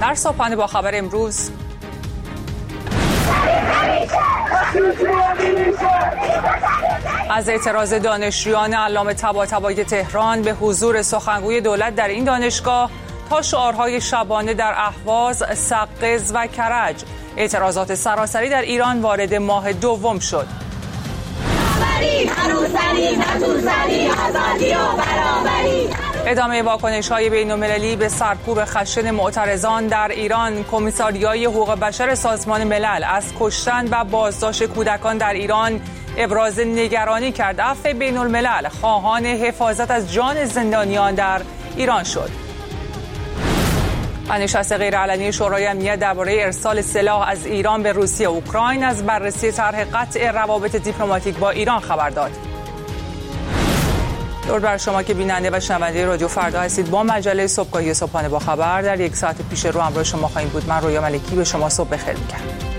در صبحانه با خبر امروز از اعتراض دانشجویان علامه طباطبایی تهران به حضور سخنگوی دولت در این دانشگاه تا شعارهای شبانه در اهواز، سقز و کرج، اعتراضات سراسری در ایران وارد ماه دوم شد. ادامه واکنش‌های بین‌المللی به سرکوب خشن معترضان در ایران. کمیساریای حقوق بشر سازمان ملل از کشتن و بازداشت کودکان در ایران ابراز نگرانی کرد. عفو بین‌الملل خواهان حفاظت از جان زندانیان در ایران شد. نشست غیرعلنی شورای امنیت درباره ارسال سلاح از ایران به روسیه و اوکراین از بررسی طرح قطع روابط دیپلماتیک با ایران خبر داد. درود بر شما که بیننده و شنونده رادیو فردا هستید. با مجله صبحگاهی صبحانه با خبر در یک ساعت پیش رو همراه شما خواهیم بود. من رویا ملکی به شما صبح بخیر میگم.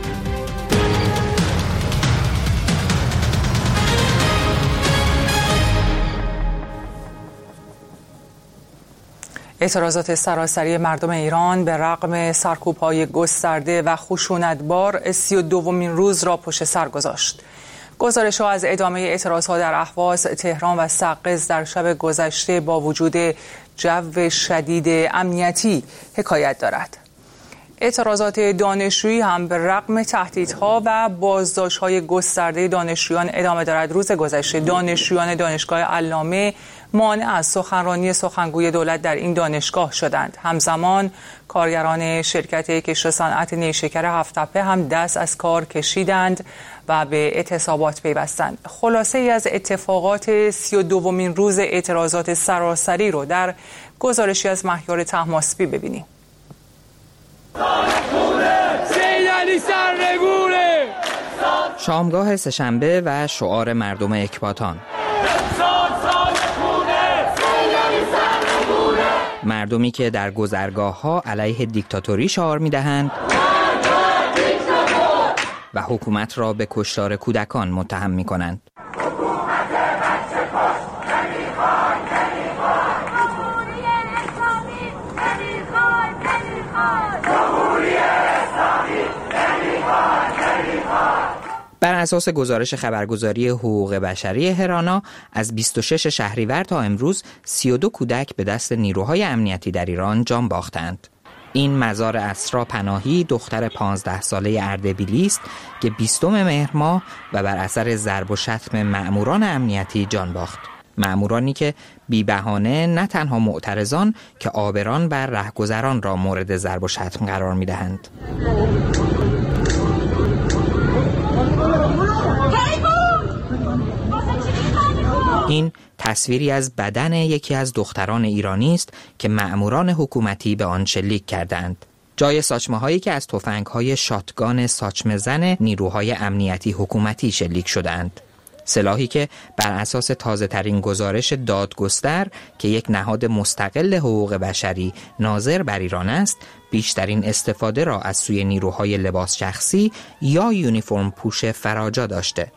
اعتراضات سراسری مردم ایران به رغم سرکوب‌های گسترده و خشونتبار 32مین روز را پشت سر گذاشت. گزارش‌ها از ادامه اعتراضات در اهواز، تهران و سقز در شب گذشته با وجود جو شدید امنیتی حکایت دارد. اعتراضات دانشجویی هم به رغم تهدیدها و بازداشت‌های گسترده دانشجویان ادامه دارد. روز گذشته دانشجویان دانشگاه علامه مانع از سخنرانی سخنگوی دولت در این دانشگاه شدند. همزمان کارگران شرکت کشت صنعت نیشکر هفت‌تپه هم دست از کار کشیدند و به اعتصابات پیوستند. خلاصه ای از اتفاقات 32مین روز اعتراضات سراسری رو در گزارشی از مهیار طهماسبی ببینیم. شامگاه سه‌شنبه و شعار مردم اکباتان. مردمی که در گذرگاه‌ها علیه دیکتاتوری شعار می‌دهند و حکومت را به کشتار کودکان متهم می‌کنند. بر اساس گزارش خبرگزاری حقوق بشری هرانا از 26 شهریور تا امروز 32 کودک به دست نیروهای امنیتی در ایران جان باختند. این مزار اسرا پناهی دختر 15 ساله اردبیلی است که 20 مهر ماه و بر اثر ضرب و شتم مأموران امنیتی جان باخت. مأمورانی که بی بهانه نه تنها معترضان که عابران و رهگذران را مورد ضرب و شتم قرار می‌دهند. این تصویری از بدن یکی از دختران ایرانی است که مأموران حکومتی به آن شلیک کردند. جای ساچمه هایی که از تفنگ‌های شاتگان ساچمه زن نیروهای امنیتی حکومتی شلیک شدند. سلاحی که بر اساس تازه ترین گزارش دادگستر که یک نهاد مستقل حقوق بشری ناظر بر ایران است، بیشترین استفاده را از سوی نیروهای لباس شخصی یا یونیفرم پوش فراجا داشته.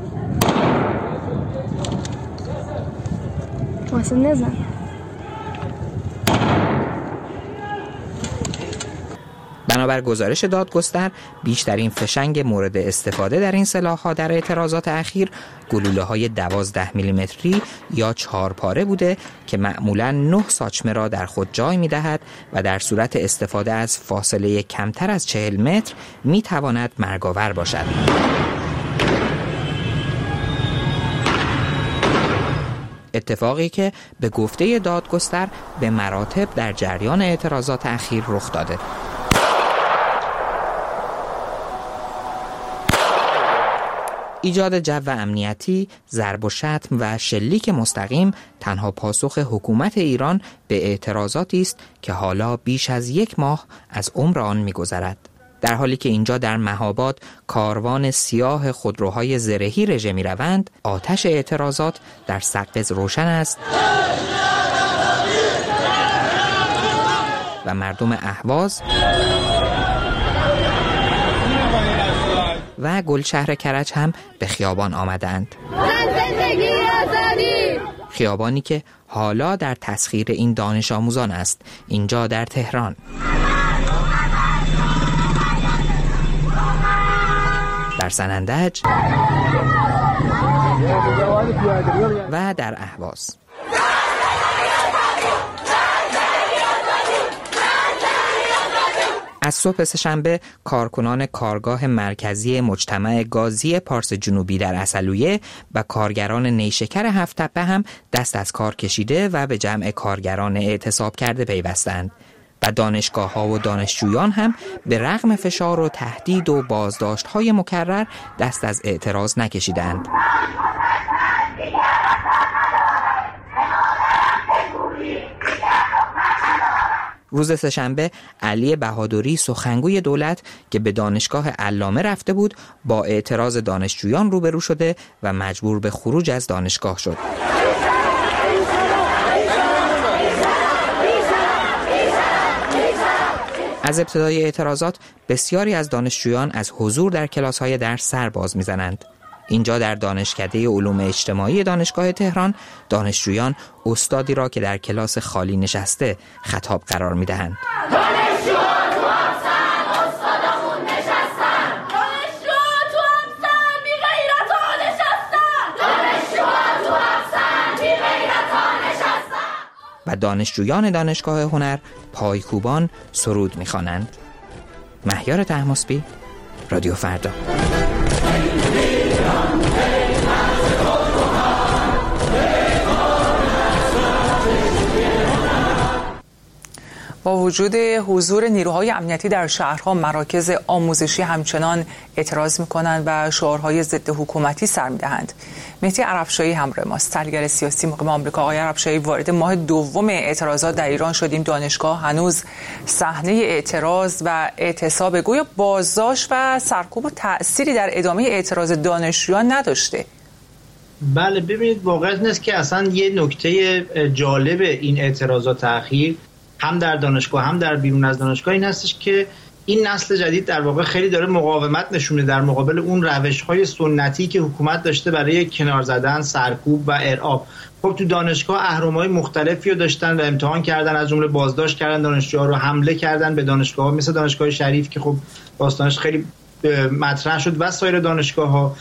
بنابر گزارش دادگستر بیشترین فشنگ مورد استفاده در این سلاح‌ها در اعتراضات اخیر گلوله‌های 12 میلیمتری یا 4 پاره بوده که معمولاً 9 ساچمه را در خود جای می‌دهد و در صورت استفاده از فاصله کمتر از 40 متر می‌تواند مرگ‌آور باشد. اتفاقی که به گفته دادگستر به مراتب در جریان اعتراضات اخیر رخ داده. ایجاد جو امنیتی، ضرب و شتم و شلیک مستقیم تنها پاسخ حکومت ایران به اعتراضاتی است که حالا بیش از 1 ماه از عمر آن می‌گذرد. در حالی که اینجا در مهاباد کاروان سیاه خودروهای زرهی رژه می‌روند، آتش اعتراضات در سقز روشن است و مردم اهواز و گلشهر کرج هم به خیابان آمدند. خیابانی که حالا در تسخیر این دانش آموزان است، اینجا در تهران. در سنندج و در اهواز. از صبح سه‌شنبه کارکنان کارگاه مرکزی مجتمع گازی پارس جنوبی در عسلویه و کارگران نیشکر هفت‌تپه هم دست از کار کشیده و به جمع کارگران اعتصاب کرده پیوستند و دانشگاه‌ها و دانشجویان هم به رغم فشار و تهدید و بازداشت‌های مکرر دست از اعتراض نکشیدند. روز سه‌شنبه علی بهادری سخنگوی دولت که به دانشگاه علامه رفته بود با اعتراض دانشجویان روبرو شده و مجبور به خروج از دانشگاه شد. از ابتدای اعتراضات بسیاری از دانشجویان از حضور در کلاس‌های درس سر باز می‌زنند. اینجا در دانشکده علوم اجتماعی دانشگاه تهران دانشجویان استادی را که در کلاس خالی نشسته خطاب قرار می‌دهند. و دانشجویان دانشگاه هنر پایکوبان سرود می‌خوانند. مهیار طهماسبی، رادیو فردا. با وجود حضور نیروهای امنیتی در شهرها، مراکز آموزشی همچنان اعتراض می‌کنند و شعارهای ضد حکومتی سر می‌دهند. مهدی عربشاهی همراه ماست، تحلیلگر سیاسی مقیم آمریکا. آقای عربشاهی، وارد ماه دوم اعتراضات در ایران شدیم. دانشگاه هنوز صحنه اعتراض و اعتصاب گویا بازداشت و سرکوب و تأثیری در ادامه اعتراض دانشجویان نداشته. بله، ببینید واقعیت نیست که اصلا یه نکته جالب این اعتراضات اخیر هم در دانشگاه هم در بیرون از دانشگاه این هستش که این نسل جدید در واقع خیلی داره مقاومت نشونه در مقابل اون روش‌های سنتی که حکومت داشته برای کنار زدن، سرکوب و ارعاب. خب تو دانشگاه اهرم‌های مختلفی رو داشتن و امتحان کردن، از جمله بازداشت کردن دانشجوها رو، حمله کردن به دانشگاه‌ها مثل دانشگاه شریف که خب داستانش خیلی مطرح شد و سایر دانشگاه‌ها.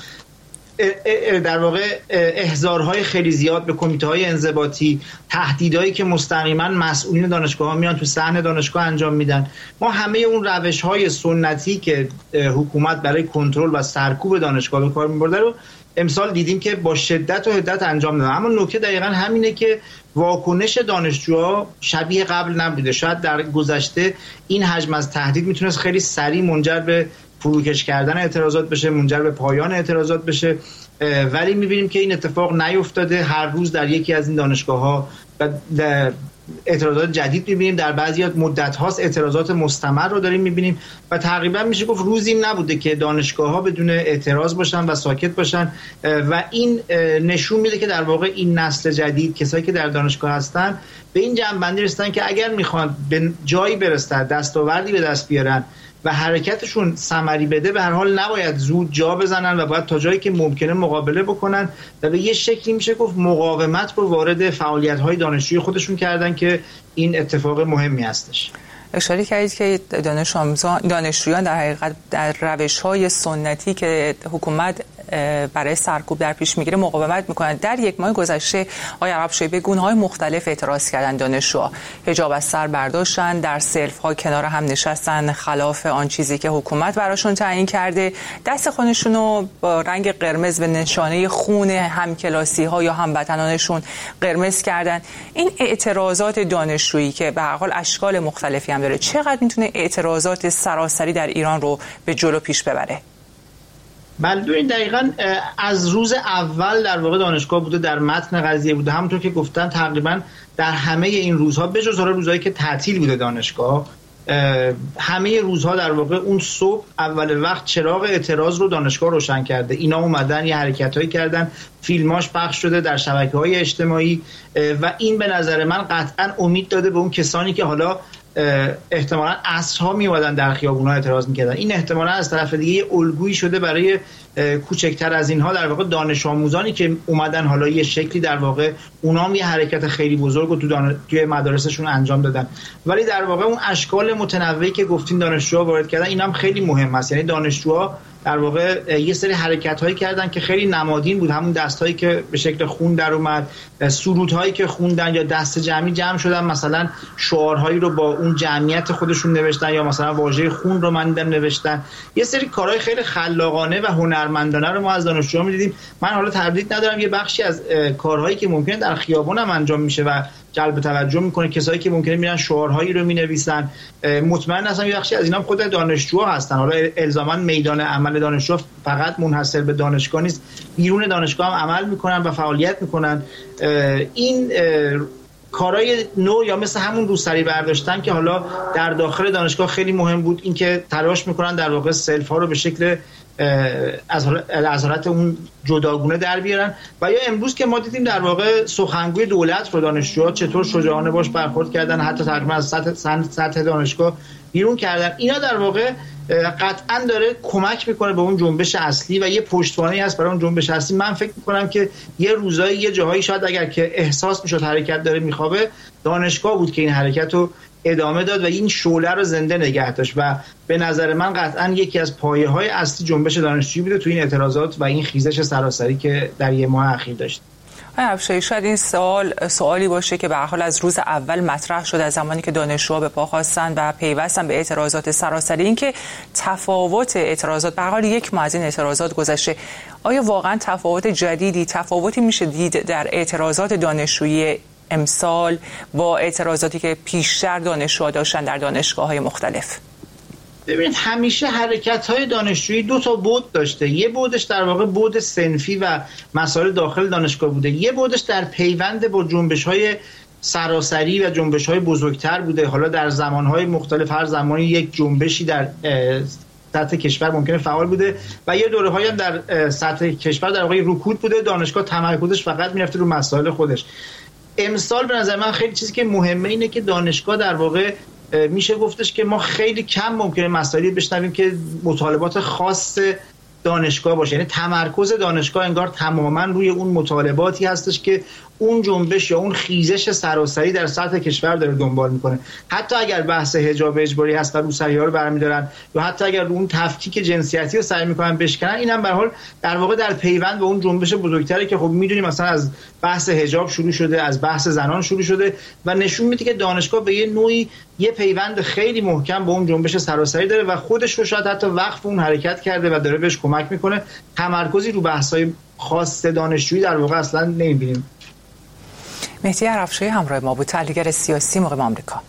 در واقع احضارهای خیلی زیاد به کمیته‌های انضباطی، تهدیدایی که مستقیما مسئولین دانشگاه‌ها میان تو صحن دانشگاه انجام میدن. ما همه اون روش‌های سنتی که حکومت برای کنترل و سرکوب دانشگاه به کار می‌برده رو امسال دیدیم که با شدت و حدت انجام دادن. اما نکته دقیقاً همینه که واکنش دانشجوها شبیه قبل نبوده. شاید در گذشته این حجم از تهدید میتونست خیلی سریع منجر به فروکش کردن اعتراضات بشه، منجر به پایان اعتراضات بشه، ولی می‌بینیم که این اتفاق نیفتاده. هر روز در یکی از این دانشگاه‌ها اعتراضات جدید می‌بینیم، در بعضی‌ها مدت هاست اعتراضات مستمر رو داریم می‌بینیم و تقریبا میشه گفت روزی نبوده که دانشگاه‌ها بدون اعتراض باشن و ساکت باشن و این نشون میده که در واقع این نسل جدید، کسایی که در دانشگاه هستن، به این جنبندی رسیدن که اگر می‌خوان به جایی برسن، دستاوردی به دست بیارن و حرکتشون ثمری بده، به هر حال نباید زود جا بزنن و باید تا جایی که ممکنه مقابله بکنن و به یه شکلی میشه گفت مقاومت رو وارد فعالیت‌های دانشجویی خودشون کردن که این اتفاق مهمی هستش. اشاره کردید که دانشجویان در حقیقت در روش‌های سنتی که حکومت برای سرکوب در پیش میگیره مقاومت میکنند. در یک ماه گذشته آقای عربشاهی به گونه‌های مختلف اعتراض کردن دانشجوها. حجاب از سر برداشتن، در سلف‌ها کنار هم نشستن خلاف آن چیزی که حکومت براشون تعیین کرده. دست خودشون رو با رنگ قرمز به نشانه خون همکلاسی‌ها یا هموطنانشون قرمز کردن. این اعتراضات دانشجویی که به هر حال اشکال مختلفی هم داره، چقدر میتونه اعتراضات سراسری در ایران رو به جلو پیش ببره؟ بله، دقیقاً از روز اول در واقع دانشگاه بوده، در متن قضیه بوده. همونطور که گفتن تقریباً در همه این روزها به جز روزهایی که تعطیل بوده دانشگاه، همه روزها در واقع اون صبح اول وقت چراغ اعتراض رو دانشگاه روشن کرده. اینا اومدن یه حرکتایی کردن، فیلماش پخش شده در شبکه‌های اجتماعی و این به نظر من قطعاً امید داده به اون کسانی که حالا احتمالاً عصرها میومدن در خیابون‌ها اعتراض میکردن. این احتمالاً از طرف دیگه یه الگویی شده برای کوچکتر از اینها، در واقع دانش آموزانی که اومدن حالا یه شکلی در واقع اونام یه حرکت خیلی بزرگ رو توی مدارسشون انجام دادن. ولی در واقع اون اشکال متنوعی که گفتین دانشجوها وارد کردن، اینم خیلی مهم است. یعنی دانشجوها در واقع یه سری حرکت‌هایی کردن که خیلی نمادین بود، همون دست‌هایی که به شکل خون در اومد، سرودهایی که خوندن یا دست جمعی جمع شدن، مثلا شعارهایی رو با اون جمعیت خودشون نوشتن یا مثلا واژه خون رو من نوشتن. یه سری کارهای خیلی خلاقانه و هنرمندانه رو ما از دانشجوها می‌دیدیم. من حالا تردید ندارم یه بخشی از کارهایی که ممکنه در خیابان هم انجام میشه و جلب توجه میکنه، کسایی که ممکنه میرن شعارهایی رو مینویسن، مطمئن هستم یه بخشی از اینا خود دانشجوها هستن. حالا الزاما میدان عمل دانشجو فقط منحصر به دانشگاه نیست، بیرون دانشگاه هم عمل میکنن و فعالیت میکنن. این کارهای نو یا مثل همون روسری برداشتن که حالا در داخل دانشگاه خیلی مهم بود، این که تلاش میکنن در واقع سلف ها رو به شکل از حالت اون جداگونه در بیارن. و یا امروز که ما دیدیم در واقع سخنگوی دولت رو دانشجوها چطور شجاعانه باش برخورد کردن، حتی تقریبا از سطح دانشگاه بیرون کردن، اینا در واقع قطعا داره کمک میکنه به اون جنبش اصلی و یه پشتوانه‌ای هست برای اون جنبش اصلی. من فکر میکنم که یه روزایی یه جاهایی شاید اگر که احساس میشد حرکت داره میخوابه، دانشگاه بود که این حرکت رو ادامه داد و این شعله رو زنده نگه داشت و به نظر من قطعا یکی از پایه‌های اصلی جنبش دانشجویی بوده تو این اعتراضات و این خیزش سراسری که در یه ماه اخیر داشت. شاید این سوالی باشه که به هر حال از روز اول مطرح شد، از زمانی که دانشجوها به پا خواستن و پیوستن به اعتراضات سراسری، این که تفاوت اعتراضات به هر حال یک ماه از این اعتراضات گذشته، آیا واقعا تفاوت جدیدی، تفاوتی میشه دید در اعتراضات دانشجویی امسال با اعتراضاتی که پیشتر دانشجوها داشتن در دانشگاه‌های مختلف؟ ببینید همیشه حرکت‌های دانشجویی دو تا بعد داشته. یه بعدش در واقع بعد صنفی و مسائل داخل دانشگاه بوده، یه بعدش در پیوند با جنبش‌های سراسری و جنبش‌های بزرگتر بوده. حالا در زمان‌های مختلف هر زمانی یک جنبشی در سطح کشور ممکنه فعال بوده و یه دوره‌هایی هم در سطح کشور در واقع رکود بوده، دانشگاه تمرکزش فقط می‌رفته رو مسائل خودش. امسال به نظر من خیلی چیزی که مهمه اینه که دانشگاه در واقع میشه گفتش که ما خیلی کم ممکنه مسائلی بشنویم که مطالبات خاص دانشگاه باشه، یعنی تمرکز دانشگاه انگار تماما روی اون مطالباتی هستش که اون جنبش یا اون خیزش سراسری در سطح کشور داره دنبال میکنه. حتی اگر بحث حجاب اجباری هست و روسری‌ها رو برمی‌دارن یا حتی اگر اون تفکیک جنسیتی رو سعی میکنن بشکنن، اینم به هر حال در واقع در پیوند با اون جنبش بزرگتری که خب میدونیم مثلا از بحث حجاب شروع شده، از بحث زنان شروع شده و نشون میده که دانشگاه به یه نوعی یه پیوند خیلی محکم با اون جنبش سراسری داره و خودش رو شاید حتی وقف اون حرکت کرده و داره بهش کمک میکنه. تمرکزی رو بحث‌های خاص دانشجویی در واقع اصلا نمی‌بینیم. مهدی عرفشاهی همراه ما بود، تحلیلگر سیاسی مقیم آمریکا.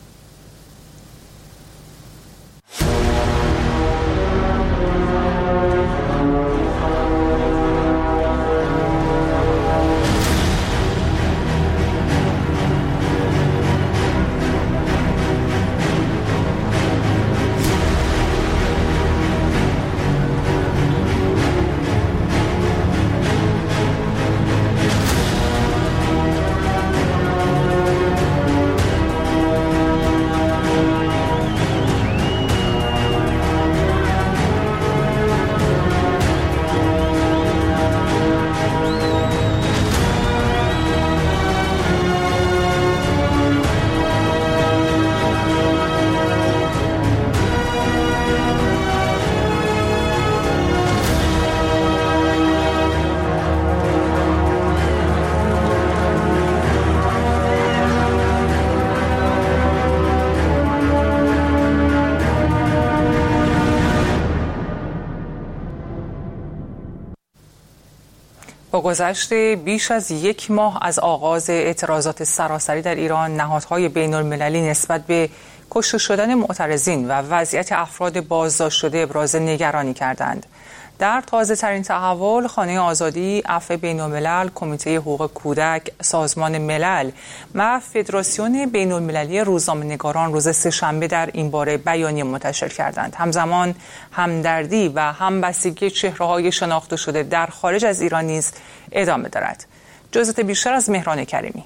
با گذشت بیش از یک ماه از آغاز اعتراضات سراسری در ایران، نهادهای بین‌المللی نسبت به کشته شدن معترضین و وضعیت افراد بازداشت شده ابراز نگرانی کردند. در تازه ترین تحول، خانه آزادی، عفو بین‌الملل، کمیته حقوق کودک، سازمان ملل و فدراسیون بین‌المللی روزنامه‌نگاران روز سه‌شنبه در این باره بیانیه منتشر کردند. همزمان همدردی و همبستگی چهره‌های شناخته شده در خارج از ایران نیز ادامه دارد. جزئیات بیشتر از مهران کریمی.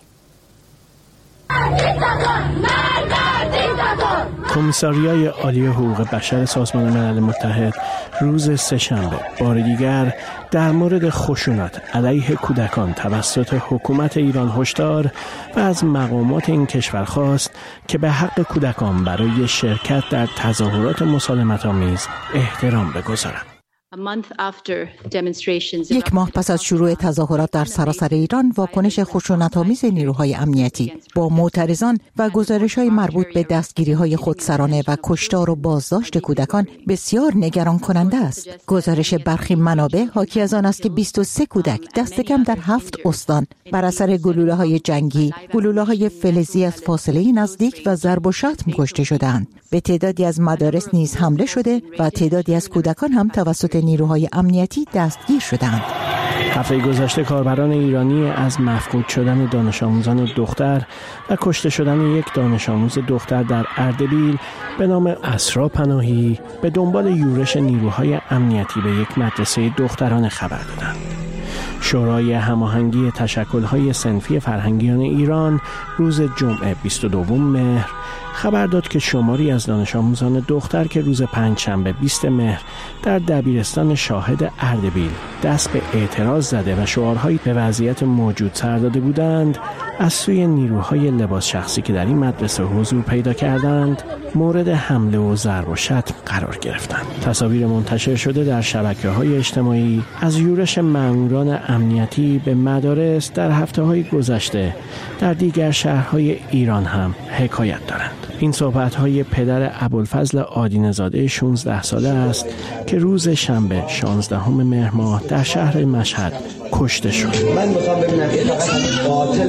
کمیساریای عالی حقوق بشر سازمان ملل متحد روز سه‌شنبه بار دیگر در مورد خشونت علیه کودکان توسط حکومت ایران هشدار و از مقامات این کشور خواست که به حق کودکان برای شرکت در تظاهرات مسالمت‌آمیز احترام بگذارند. یک ماه پس از شروع تظاهرات در سراسر ایران، واکنش خشونت‌آمیز نیروهای امنیتی با معترضان و گزارش‌های مربوط به دستگیری‌های خودسرانه و کشتار و بازداشت کودکان بسیار نگران کننده است. گزارش برخی منابع حاکی از آن است که 23 کودک دست کم در 7 استان بر اثر گلوله‌های جنگی، گلوله‌های فلزی از فاصله نزدیک و ضرب و شتم کشته شدند. به تعدادی از مدارس نیز حمله شده و تعدادی از کودکان هم توسط نیروهای امنیتی دستگیر شدند. هفته گذشته کاربران ایرانی از مفقود شدن دانش آموزان دختر و کشته شدن یک دانش آموز دختر در اردبیل به نام اسرا پناهی به دنبال یورش نیروهای امنیتی به یک مدرسه دخترانه خبر دادند. شورای هماهنگی تشکل‌های صنفی فرهنگیان ایران روز جمعه 22 مهر خبر داد که شماری از دانش آموزان دختر که روز پنجشنبه 20 مهر در دبیرستان شاهد اردبیل دست به اعتراض زده و شعارهایی به وضعیت موجود سر داده بودند، از سوی نیروهای لباس شخصی که در این مدرسه حضور پیدا کردند مورد حمله و ضرب و شتم قرار گرفتند. تصاویر منتشر شده در شبکه‌های اجتماعی از یورش ماموران امنیتی به مدارس در هفته‌های گذشته در دیگر شهرهای ایران هم حکایت دارند. این صحبت‌های پدر ابوالفضل آدینه‌زاده 16 ساله است که روز شنبه 16 مهر ماه در شهر مشهد کشته شد. من میخوام ببینم که قاتل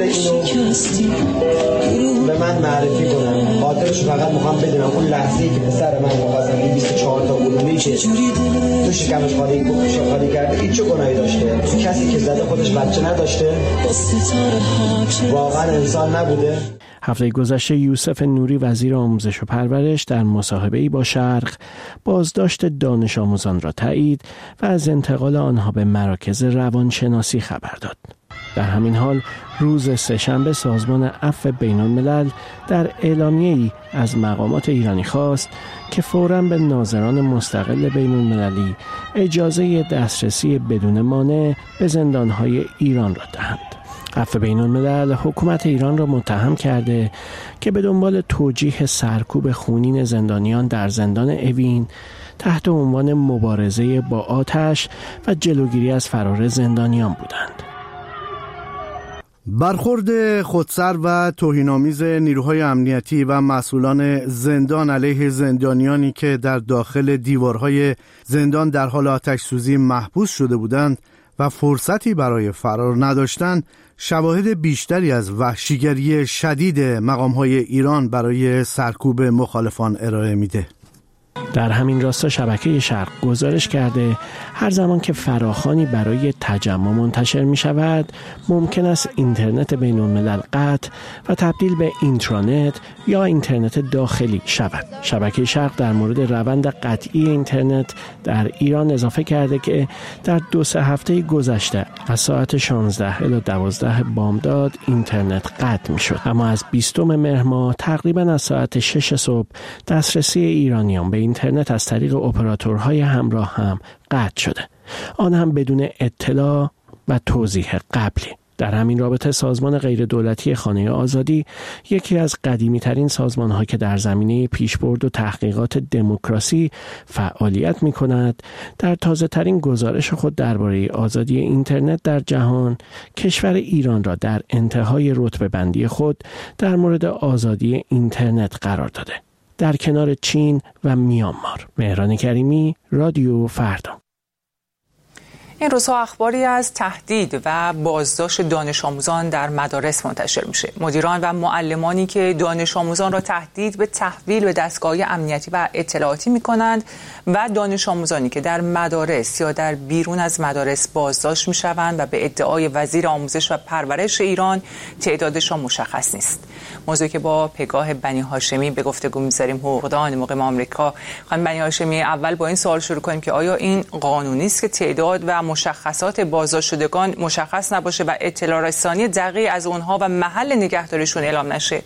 اینو به من معرفی کنم. قاتلش فقط میخوام بدونم اون لحظه‌ای که پسر من مقصر این 24 تا گلوله که تو شکمش خالی کرده این چه گناهی داشته؟ کسی که زده خودش بچه نداشته؟ واقعا انسان نبوده؟ هفته گذشته یوسف نوری وزیر آموزش و پرورش در مصاحبه‌ای با شرق بازداشت دانش آموزان را تایید و از انتقال آنها به مراکز روانشناسی خبر داد. در همین حال روز سه‌شنبه سازمان عفو بین‌الملل در اعلامیه‌ای از مقامات ایرانی خواست که فوراً به ناظران مستقل بین‌المللی اجازه دسترسی بدون مانع به زندان‌های ایران را دهند. عفو بین‌الملل حکومت ایران را متهم کرده که به دنبال توجیه سرکوب خونین زندانیان در زندان اوین تحت عنوان مبارزه با آتش و جلوگیری از فرار زندانیان بودند. برخورد خودسر و توهین‌آمیز نیروهای امنیتی و مسئولان زندان علیه زندانیانی که در داخل دیوارهای زندان در حال آتش‌سوزی محبوس شده بودند و فرصتی برای فرار نداشتند، شواهد بیشتری از وحشیگری شدید مقام‌های ایران برای سرکوب مخالفان ارائه میده. در همین راستا شبکه شرق گزارش کرده هر زمان که فراخوانی برای تجمع منتشر می شود ممکن است اینترنت بین الملل قطع و تبدیل به اینترانت یا اینترنت داخلی شود. شبکه شرق در مورد روند قطعی اینترنت در ایران اضافه کرده که در 2-3 هفته گذشته از ساعت 16 الی 12 بامداد اینترنت قطع می شد، اما از 20 مهر ماه تقریبا از ساعت 6 صبح دسترسی ایرانیان به اینترنت از طریق اپراتورهای همراه هم قطع شده، آن هم بدون اطلاع و توضیح قبلی. در همین رابطه سازمان غیردولتی خانه آزادی، یکی از قدیمی‌ترین سازمان‌ها که در زمینه پیشبرد و تحقیقات دموکراسی فعالیت می‌کند، در تازه‌ترین گزارش خود درباره آزادی اینترنت در جهان، کشور ایران را در انتهای رتبه‌بندی خود در مورد آزادی اینترنت قرار داده، در کنار چین و میانمار. مهران کریمی، رادیو فردا. این روزها اخباری از تهدید و بازداشت دانش آموزان در مدارس منتشر میشه. مدیران و معلمانی که دانش آموزان را تهدید به تحویل به دستگاه امنیتی و اطلاعاتی میکنند و دانش آموزانی که در مدارس یا در بیرون از مدارس بازداشت میشوند و به ادعای وزیر آموزش و پرورش ایران تعدادشان مشخص نیست. موضوعی که با پگاه بنی هاشمی به گفتگو می‌ذاریم، حقوقدان مقیم آمریکا. خانم بنی هاشمی، اول با این سوال شروع کنیم که آیا این قانونی است که تعداد و مشخصات بازداشت شدگان مشخص نباشه و اطلاع رسانی دقیق از اونها و محل نگهداریشون اعلام نشه؟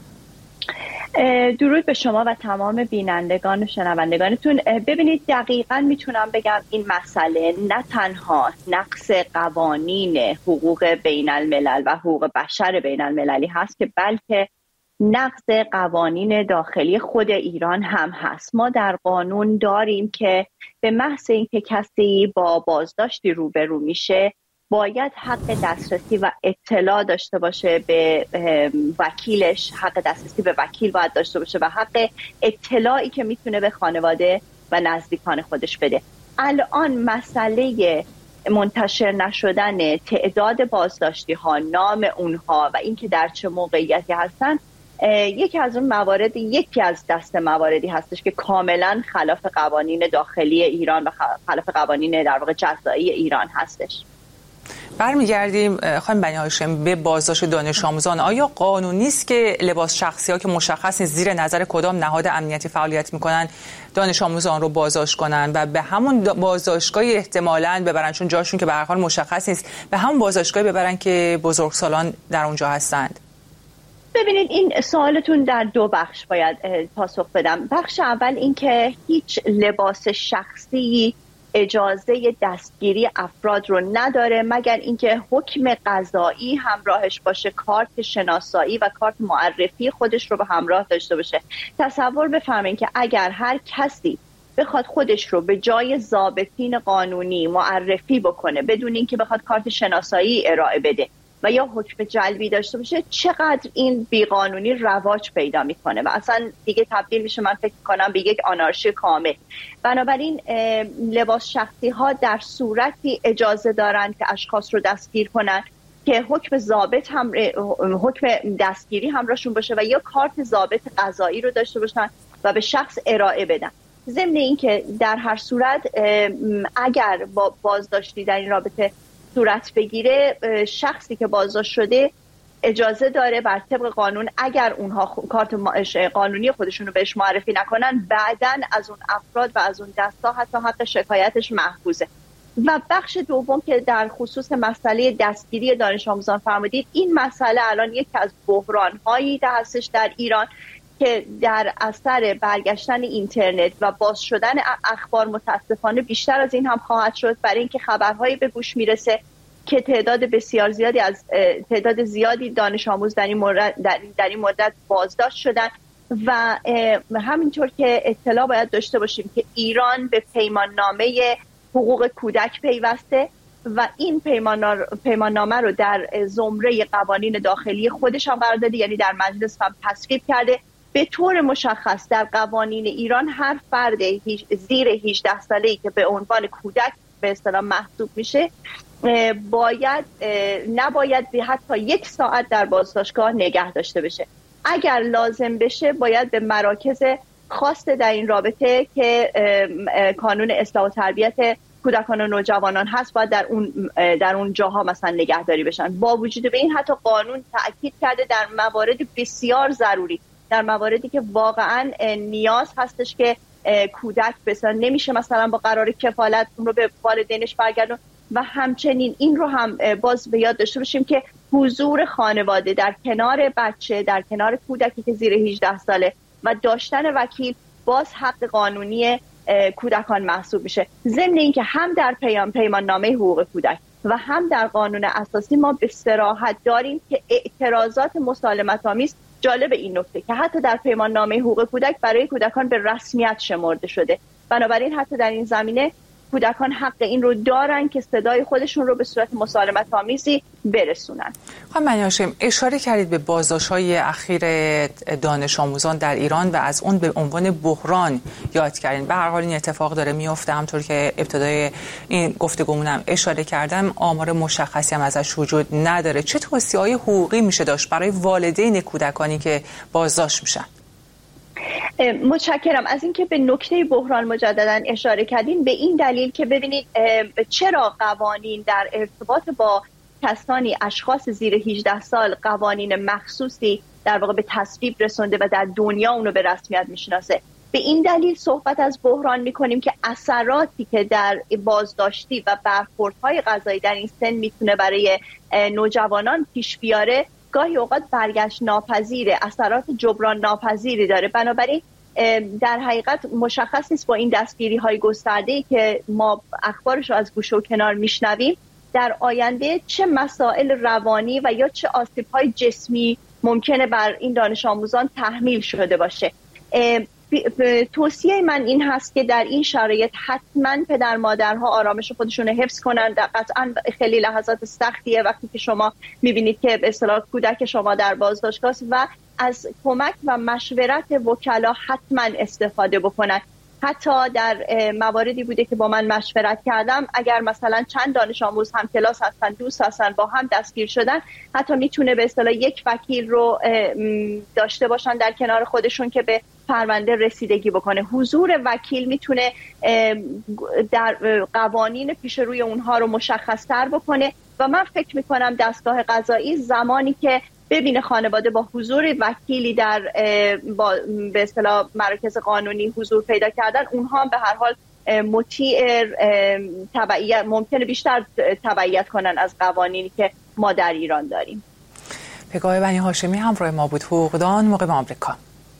درود به شما و تمام بینندگان و شنوندگانتون. ببینید، دقیقاً میتونم بگم این مسئله نه تنها نقض قوانین حقوق بین الملل و حقوق بشر بین المللی هست که بلکه نقض قوانین داخلی خود ایران هم هست. ما در قانون داریم که به محض اینکه کسی با بازداشتی روبرو میشه باید حق دسترسی و اطلاع داشته باشه به وکیلش، حق دسترسی به وکیل باید داشته باشه و حق اطلاعی که میتونه به خانواده و نزدیکان خودش بده. الان مسئله منتشر نشدن تعداد بازداشتی ها، نام اونها و اینکه در چه موقعیتی هستن یکی از دسته مواردی هستش که کاملا خلاف قوانین داخلی ایران و خلاف قوانین در واقع جزایی ایران هستش. برمیگردیم خانم بنی هاشم به بازداشت دانش آموزان. آیا قانونی است که لباس شخصی ها که مشخص نیست زیر نظر کدام نهاد امنیتی فعالیت میکنن دانش آموزان رو بازداشت کنن و به همون بازداشتگاهی احتمالاً ببرن، چون جاشون که به هر حال مشخص نیست، به همون بازداشتگاهی ببرن که بزرگسالان در اونجا هستند؟ ببینید این سوالتون در دو بخش باید پاسخ بدم. بخش اول این که هیچ لباس شخصی اجازه دستگیری افراد رو نداره مگر اینکه حکم قضایی همراهش باشه، کارت شناسایی و کارت معرفی خودش رو به همراه داشته باشه. تصور بفرمایید که اگر هر کسی بخواد خودش رو به جای ضابطین قانونی معرفی بکنه بدون اینکه بخواد کارت شناسایی ارائه بده و یا حکم جلبی داشته باشه، چقدر این بیقانونی رواج پیدا میکنه و اصلا دیگه تبدیل میشه، من فکر کنم، به یک آنارشی کامل. بنابراین لباس شخصی ها در صورتی اجازه دارن که اشخاص رو دستگیر کنن که حکم ضابط هم حکم دستگیری همراهشون باشه و یا کارت ضابط قضایی رو داشته باشن و به شخص ارائه بدن. ضمن این که در هر صورت اگر با بازداشتی در این رابطه صورت بگیره، شخصی که بازداشت شده اجازه داره بر طبق قانون اگر اونها کارت قانونی خودشون رو بهش معرفی نکنن بعداً از اون افراد و از اون دستا حتی حق شکایتش محفوظه. و بخش دوم که در خصوص مسئله دستگیری دانش آموزان فرمودید، این مسئله الان یکی از بحران‌هایی هستش در ایران که در اثر برگشتن اینترنت و باز شدن اخبار متاسفانه بیشتر از این هم خواهد شد، برای اینکه خبرهایی به گوش میرسه که تعداد زیادی دانش آموز در این مدت بازداشت شدن و همینطور که اطلاع باید داشته باشیم که ایران به پیماننامه حقوق کودک پیوسته و این پیماننامه رو در زمره قوانین داخلی خودش هم قرار داده، یعنی در مجلس هم تصویب کرده. به طور مشخص در قوانین ایران هر فرد زیر 18 ساله‌ای که به عنوان کودک به اصطلاح محسوب میشه نباید حتی 1 ساعت در بازداشتگاه نگه داشته بشه. اگر لازم بشه باید به مراکز خاص در این رابطه که کانون اصلاح و تربیت کودکان و نوجوانان هست باید در اون جاها مثلا نگهداری بشن. با وجود به این حتی قانون تأکید کرده در موارد بسیار ضروری، در مواردی که واقعا نیاز هستش که کودک بسیار نمیشه مثلا با قرار کفالت اون رو به والدینش برگردون و همچنین این رو هم باز به یاد داشته باشیم که حضور خانواده در کنار بچه، در کنار کودکی که زیر 18 ساله و داشتن وکیل باز حق قانونی کودکان محسوب میشه. ضمن اینکه هم در پیمان نامه حقوق کودک و هم در قانون اساسی ما به صراحت داریم که اعتراضات مسالمت آمیز، جالب این نکته که حتی در پیمان نامه حقوق کودک برای کودکان به رسمیت شمرده شده. بنابراین حتی در این زمینه کودکان حق این رو دارن که صدای خودشون رو به صورت مسالمت آمیزی برسونن. خانم بنی هاشم، اشاره کردید به بازداشت‌های اخیر دانش آموزان در ایران و از اون به عنوان بحران یاد کردین. به هر حال این اتفاق داره میفته، همونطور که ابتدای این گفتگومونم اشاره کردم آمار مشخصی هم ازش وجود نداره. چه توصیه‌های حقوقی میشه داشت برای والدین کودکانی که بازداشت میشن؟ متشکرم از اینکه به نکته بحران مجددا اشاره کردین. به این دلیل که ببینید چرا قوانین در ارتباط با کسانی اشخاص زیر 18 سال قوانین مخصوصی در واقع به تصویب رسونده و در دنیا اونو به رسمیت میشناسه. به این دلیل صحبت از بحران میکنیم که اثراتی که در بازداشتی و برخوردهای قضایی در این سن میتونه برای نوجوانان پیش بیاره گاهی اوقات برگشت ناپذیره، اثرات جبران ناپذیری داره. بنابراین در حقیقت مشخص نیست با این دستگیری های گسترده‌ای که ما اخبارش رو از گوشه و کنار میشنویم در آینده چه مسائل روانی و یا چه آسیب های جسمی ممکنه بر این دانش آموزان تحمیل شده باشه. توصیه من این هست که در این شرایط حتما پدر مادرها آرامش خودشون رو حفظ کنن. قطعا خیلی لحظات سختیه وقتی که شما میبینید که به اصطلاح کودک شما در بازداشتگاه است و از کمک و مشورت وکلا حتما استفاده بکنن. حتی در مواردی بوده که با من مشورت کردم، اگر مثلا چند دانش آموز هم کلاس هستن، دوست هستن، با هم دستگیر شدن، حتی میتونه به اصطلاح یک وکیل رو داشته باشن در کنار خودشون که به پرونده رسیدگی بکنه. حضور وکیل میتونه در قوانین پیش روی اونها رو مشخص‌تر بکنه و من فکر میکنم دستگاه قضایی زمانی که ببینه خانواده با حضور وکیلی در به اصطلاح مراکز قانونی حضور پیدا کردن، اونها هم به هر حال مطیع تبعیت، ممکنه بیشتر تبعیت کنن از قوانینی که ما در ایران داریم. پگاه بنی هاشمی همراه ما بود، حقوقدان مقیم آمریکا.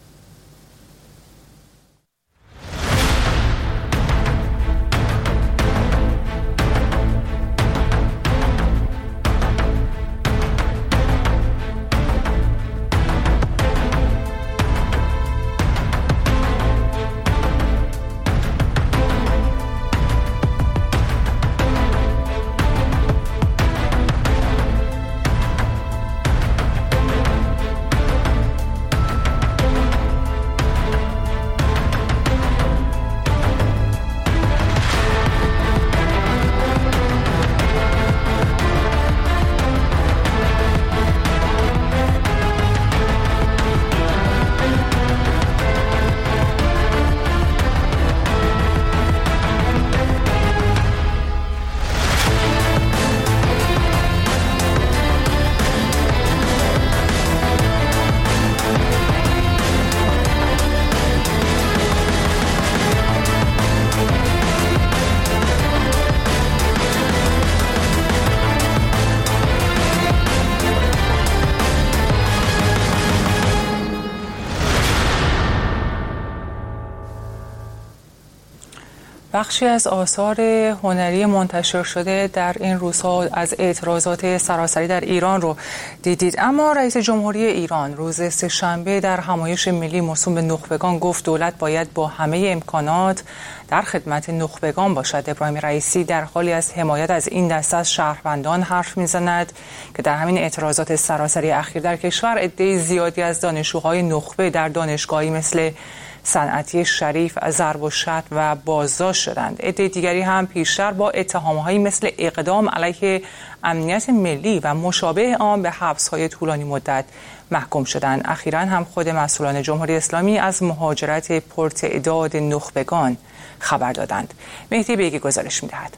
بخشی از آثار هنری منتشر شده در این روزها از اعتراضات سراسری در ایران رو دیدید. اما رئیس جمهوری ایران روز سه‌شنبه در همایش ملی موسوم به نخبگان گفت دولت باید با همه امکانات در خدمت نخبگان باشد. ابراهیم رئیسی در حالی از حمایت از این دسته از شهروندان حرف میزند که در همین اعتراضات سراسری اخیر در کشور عده زیادی از دانشجوهای نخبه در دانشگاهی مثل صنعتی شریف ضرب و شتم و بازداشت شدند. عده دیگری هم پیشتر با اتهام‌هایی مثل اقدام علیه امنیت ملی و مشابه آن به حبس‌های طولانی مدت محکوم شدند. اخیراً هم خود مسئولان جمهوری اسلامی از مهاجرت پرتعداد نخبگان خبر دادند. مهدی بیگی گزارش می‌دهد.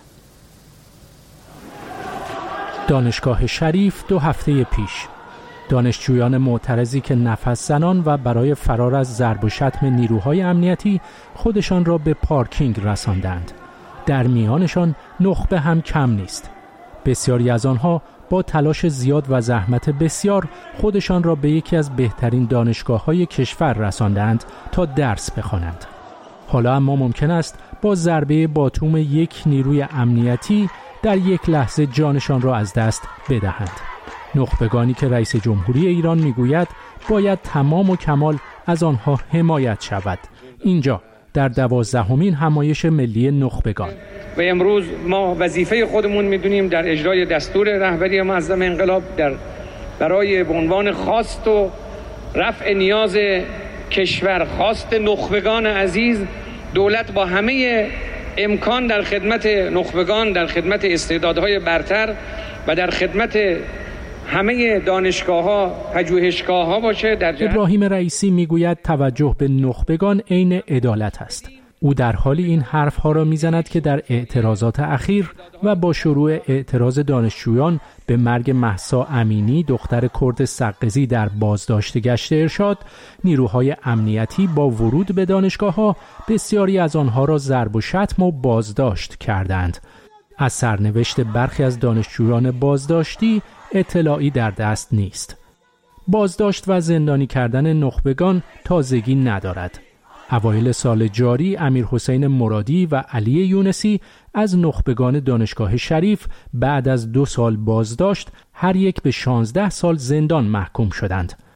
دانشگاه شریف 2 هفته پیش دانشجویان معترضی که نفس زنان و برای فرار از ضرب و شتم نیروهای امنیتی خودشان را به پارکینگ رساندند. در میانشان نخبه هم کم نیست. بسیاری از آنها با تلاش زیاد و زحمت بسیار خودشان را به یکی از بهترین دانشگاه‌های کشور رساندند تا درس بخوانند. حالا اما ممکن است با ضربه باتوم یک نیروی امنیتی در یک لحظه جانشان را از دست بدهند. نخبگانی که رئیس جمهوری ایران میگوید باید تمام و کمال از آنها حمایت شود. اینجا در 12مین همایش ملی نخبگان و امروز ما وظیفه خودمون میدونیم در اجرای دستور رهبری معظم انقلاب برای به عنوان خواست و رفع نیاز کشور، خواست نخبگان عزیز، دولت با همه امکان در خدمت نخبگان، در خدمت استعدادهای برتر و در خدمت همه دانشگاه‌ها، پژوهشگاه‌ها باشه. ابراهیم رئیسی میگوید توجه به نخبگان عین عدالت است. او در حالی این حرفها را میزند که در اعتراضات اخیر و با شروع اعتراض دانشجویان به مرگ مهسا امینی دختر کرد سقزی در بازداشت گشت ارشاد، نیروهای امنیتی با ورود به دانشگاه‌ها بسیاری از آنها را ضرب و شتم و بازداشت کردند. از سرنوشت برخی از دانشجویان بازداشتی اطلاعی در دست نیست. بازداشت و زندانی کردن نخبگان تازگی ندارد. اوایل سال جاری امیرحسین مرادی و علی یونسی از نخبگان دانشگاه شریف بعد از 2 سال بازداشت هر یک به 16 سال زندان محکوم شدند.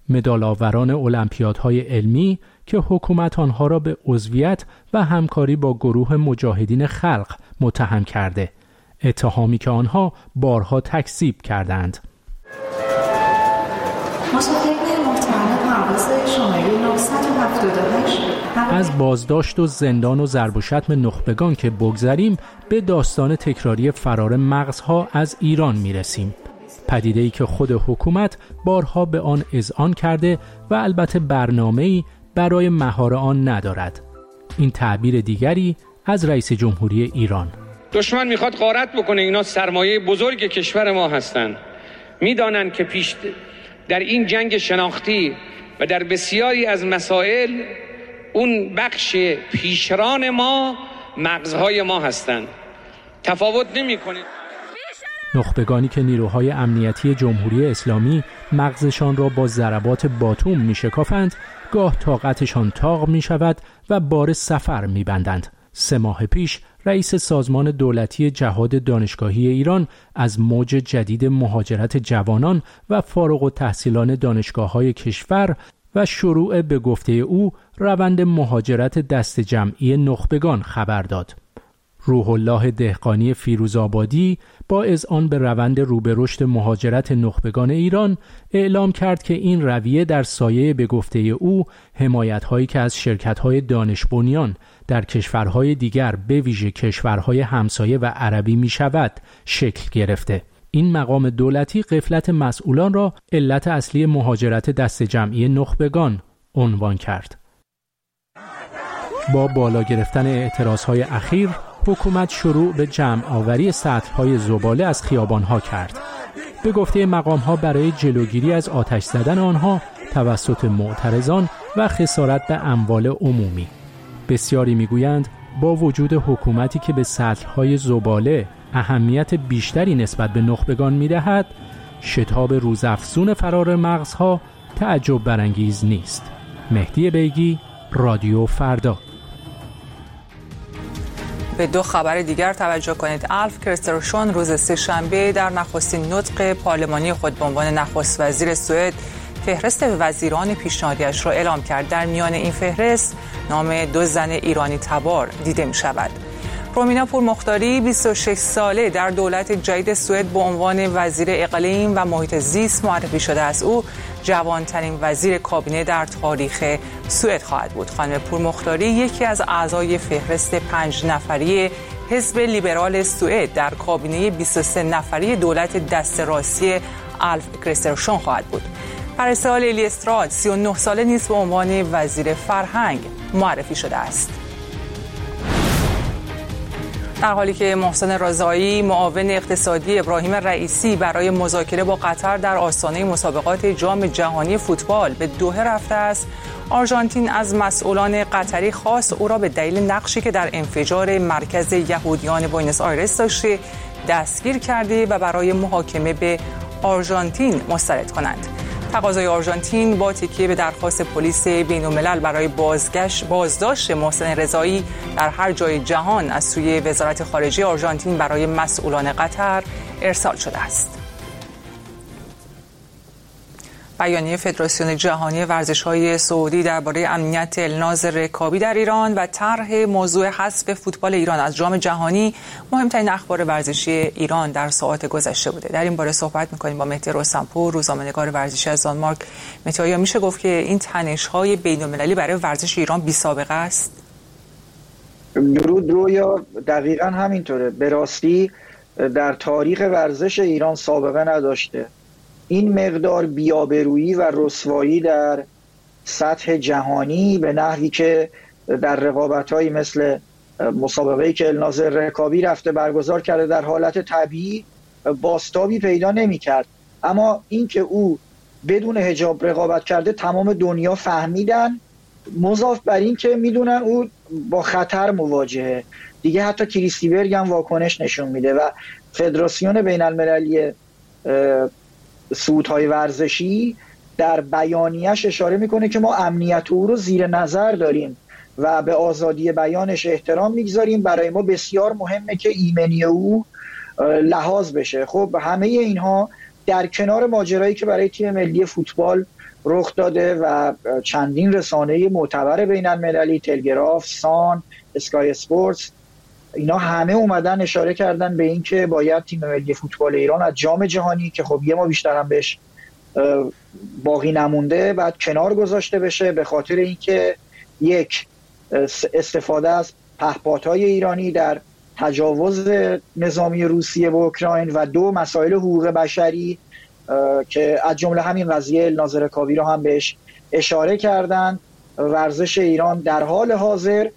مدال‌آوران المپیادهای علمی که حکومت آنها را به عضویت و همکاری با گروه مجاهدین خلق متهم کرده، اتهامی که آنها بارها تکذیب کردند. از بازداشت و زندان و ضرب و شتم نخبگان که بگذریم، به داستان تکراری فرار مغزها از ایران میرسیم. پدیده‌ای که خود حکومت بارها به آن اذعان کرده و البته برنامه‌ای برای مهار آن ندارد. این تعبیر دیگری از رئیس جمهوری ایران. دشمن میخواد غارت بکنه اینا سرمایه بزرگ کشور ما هستند. میدانند که در این جنگ شناختی و در بسیاری از مسائل اون بخش پیشران ما مغزهای ما هستند. تفاوت نمی‌کنه. نخبگانی که نیروهای امنیتی جمهوری اسلامی مغزشان را با ضربات باتوم میشکافند، گاه طاقتشان طاق میشود و بار سفر میبندند. 3 ماه پیش رئیس سازمان دولتی جهاد دانشگاهی ایران از موج جدید مهاجرت جوانان و فارغ التحصیلان دانشگاه‌های کشور و شروع به گفته او روند مهاجرت دست جمعی نخبگان خبر داد. روح الله دهقانی فیروزآبادی با اذعان به روند رو به رشد مهاجرت نخبگان ایران اعلام کرد که این رویه در سایه به گفته او حمایت‌هایی که از شرکت‌های دانش بنیان در کشورهای دیگر به ویژه کشورهای همسایه و عربی می‌شود شکل گرفته. این مقام دولتی غفلت مسئولان را علت اصلی مهاجرت دست جمعی نخبگان عنوان کرد. با بالا گرفتن اعتراضهای اخیر، حکومت شروع به جمع آوری سطل‌های زباله از خیابان‌ها کرد. به گفته مقام‌ها برای جلوگیری از آتش زدن آنها توسط معترضان و خسارت به اموال عمومی. بسیاری می‌گویند با وجود حکومتی که به سطل‌های زباله اهمیت بیشتری نسبت به نخبگان می‌دهد، شتاب روزافزون فرار مغزها تعجب برانگیز نیست. مهدی بیگی، رادیو فردا. به 2 خبر دیگر توجه کنید. الف کریسترسون روز سه‌شنبه در نخستین نطق پارلمانی خود به عنوان نخست وزیر سوئد فهرست وزیران پیشنهادیش را اعلام کرد. در میان این فهرست نام 2 زن ایرانی تبار دیده می شود. رومینا پورمختاری 26 ساله در دولت جدید سوئد به عنوان وزیر اقلیم و محیط زیست معرفی شده است. او جوانترین وزیر کابینه در تاریخ سوئد خواهد بود. خانم پورمختاری یکی از اعضای فهرست 5 نفری حزب لیبرال سوئد در کابینه 23 نفری دولت دست راستی الف کریسترسون خواهد بود. پرستار لیلی استراد 39 ساله نیز به عنوان وزیر فرهنگ معرفی شده است. در حالی که محسن رضایی معاون اقتصادی ابراهیم رئیسی برای مذاکره با قطر در آستانه مسابقات جام جهانی فوتبال به دوحه رفته است، آرژانتین از مسئولان قطری خواست او را به دلیل نقشی که در انفجار مرکز یهودیان بوئنوس آیرس داشته دستگیر کرده و برای محاکمه به آرژانتین مسترد کنند. تقاضای آرژانتین با تکیه به درخواست پلیس بین‌الملل برای بازداشت محسن رضایی در هر جای جهان از سوی وزارت خارجه آرژانتین برای مسئولان قطر ارسال شده است. بیانیه فدراسیون جهانی ورزش‌های سعودی درباره امنیت الناز رکابی در ایران و طرح موضوع حذف فوتبال ایران از جام جهانی مهمترین اخبار ورزشی ایران در ساعات گذشته بوده. در این باره صحبت می‌کنیم با مهدی رستمپور، روزنامه‌نگار ورزشی از دانمارک. مهدی، آیا میشه گفت که این تنش‌های بین‌المللی برای ورزش ایران بی‌سابقه است؟ درود رویا، دقیقاً همینطوره. به راستی در تاریخ ورزش ایران سابقه نداشته این مقدار بی‌آبرویی و رسوایی در سطح جهانی به نحوی که در رقابت‌هایی مثل مسابقه‌ای که الناز رکابی رفته برگزار کرده در حالت طبیعی بازتابی پیدا نمی‌کرد. اما اینکه او بدون حجاب رقابت کرده تمام دنیا فهمیدن، مضاف بر این که میدونن او با خطر مواجهه. دیگه حتی کریستیبرگ هم واکنش نشون میده و فدراسیون بین‌المللی سودهای ورزشی در بیانیه‌اش اشاره میکنه که ما امنیت او رو زیر نظر داریم و به آزادی بیانش احترام میگذاریم. برای ما بسیار مهمه که ایمنی او لحاظ بشه. خب همه اینها در کنار ماجرایی که برای تیم ملی فوتبال رخ داده و چندین رسانه معتبر بین المللی، تلگراف، سان، اسکای اسپورتس، اینا همه اومدن اشاره کردن به این که باید تیم ملی فوتبال ایران از جام جهانی که خب یه ما بیشتر هم بهش باقی نمونده بعد کنار گذاشته بشه، به خاطر اینکه یک، استفاده از پهپادهای ایرانی در تجاوز نظامی روسیه به اوکراین و دو، مسائل حقوق بشری که از جمله همین قضیه الناز رکابی رو هم بهش اشاره کردن. ورزش ایران در حال حاضر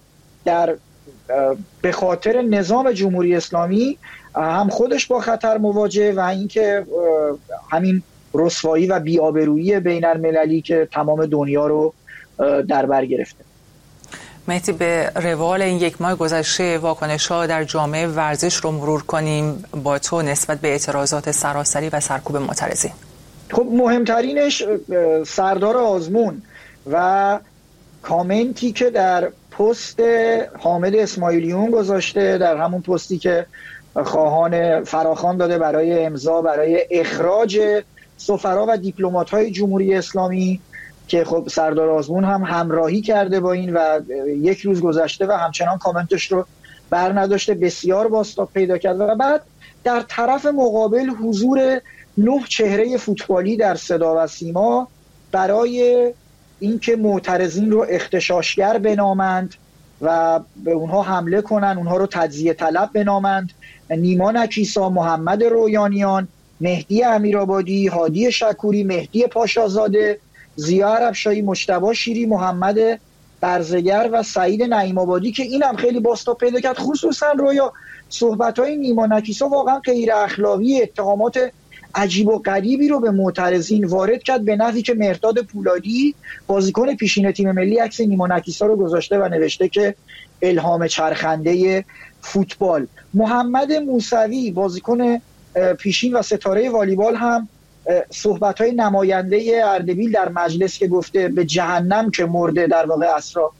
به خاطر نظام جمهوری اسلامی هم خودش با خطر مواجه و اینکه همین رسوایی و بی‌آبرویی بین المللی که تمام دنیا رو در بر گرفته. مهدی، به روال این یک ماه گذشته واکنش‌ها در جامعه ورزش رو مرور کنیم با تو نسبت به اعتراضات سراسری و سرکوب معترضین. خب مهمترینش سردار آزمون و کامنتی که در پست حامد اسماعیلیون گذاشته، در همون پستی که خواهان فراخوان داده برای امضا برای اخراج سفرا و دیپلمات‌های جمهوری اسلامی، که خب سردار آزمون هم همراهی کرده با این و یک روز گذشته و همچنان کامنتش رو بر نداشته، بسیار بازتاب پیدا کرد. و بعد در طرف مقابل حضور 9 چهره فوتبالی در صدا و سیما برای اینکه معترضین رو اغتشاشگر بنامند و به اونها حمله کنن، اونها رو تجزیه طلب بنامند. نیما نکیسا، محمد رویانیان، مهدی امیرآبادی، هادی شکوری، مهدی پاشازاده، ضیا عربشاهی، مجتبی شیری، محمد برزگر و سعید نعیم آبادی که این هم خیلی بازتاب پیدا کرد. خصوصا رویا صحبت‌های نیما نکیسا واقعا غیر اخلاقی، اتهامات عجیب و غریبی رو به معترضین وارد کرد، به نحوی که مهرداد پولادی بازیکن پیشین تیم ملی عکس نیما نکیسا رو گذاشته و نوشته که الهام چرخنده فوتبال. محمد موسوی بازیکن پیشین و ستاره والیبال هم صحبت‌های نماینده اردبیل در مجلس که گفته به جهنم که مرده، در واقع اسرا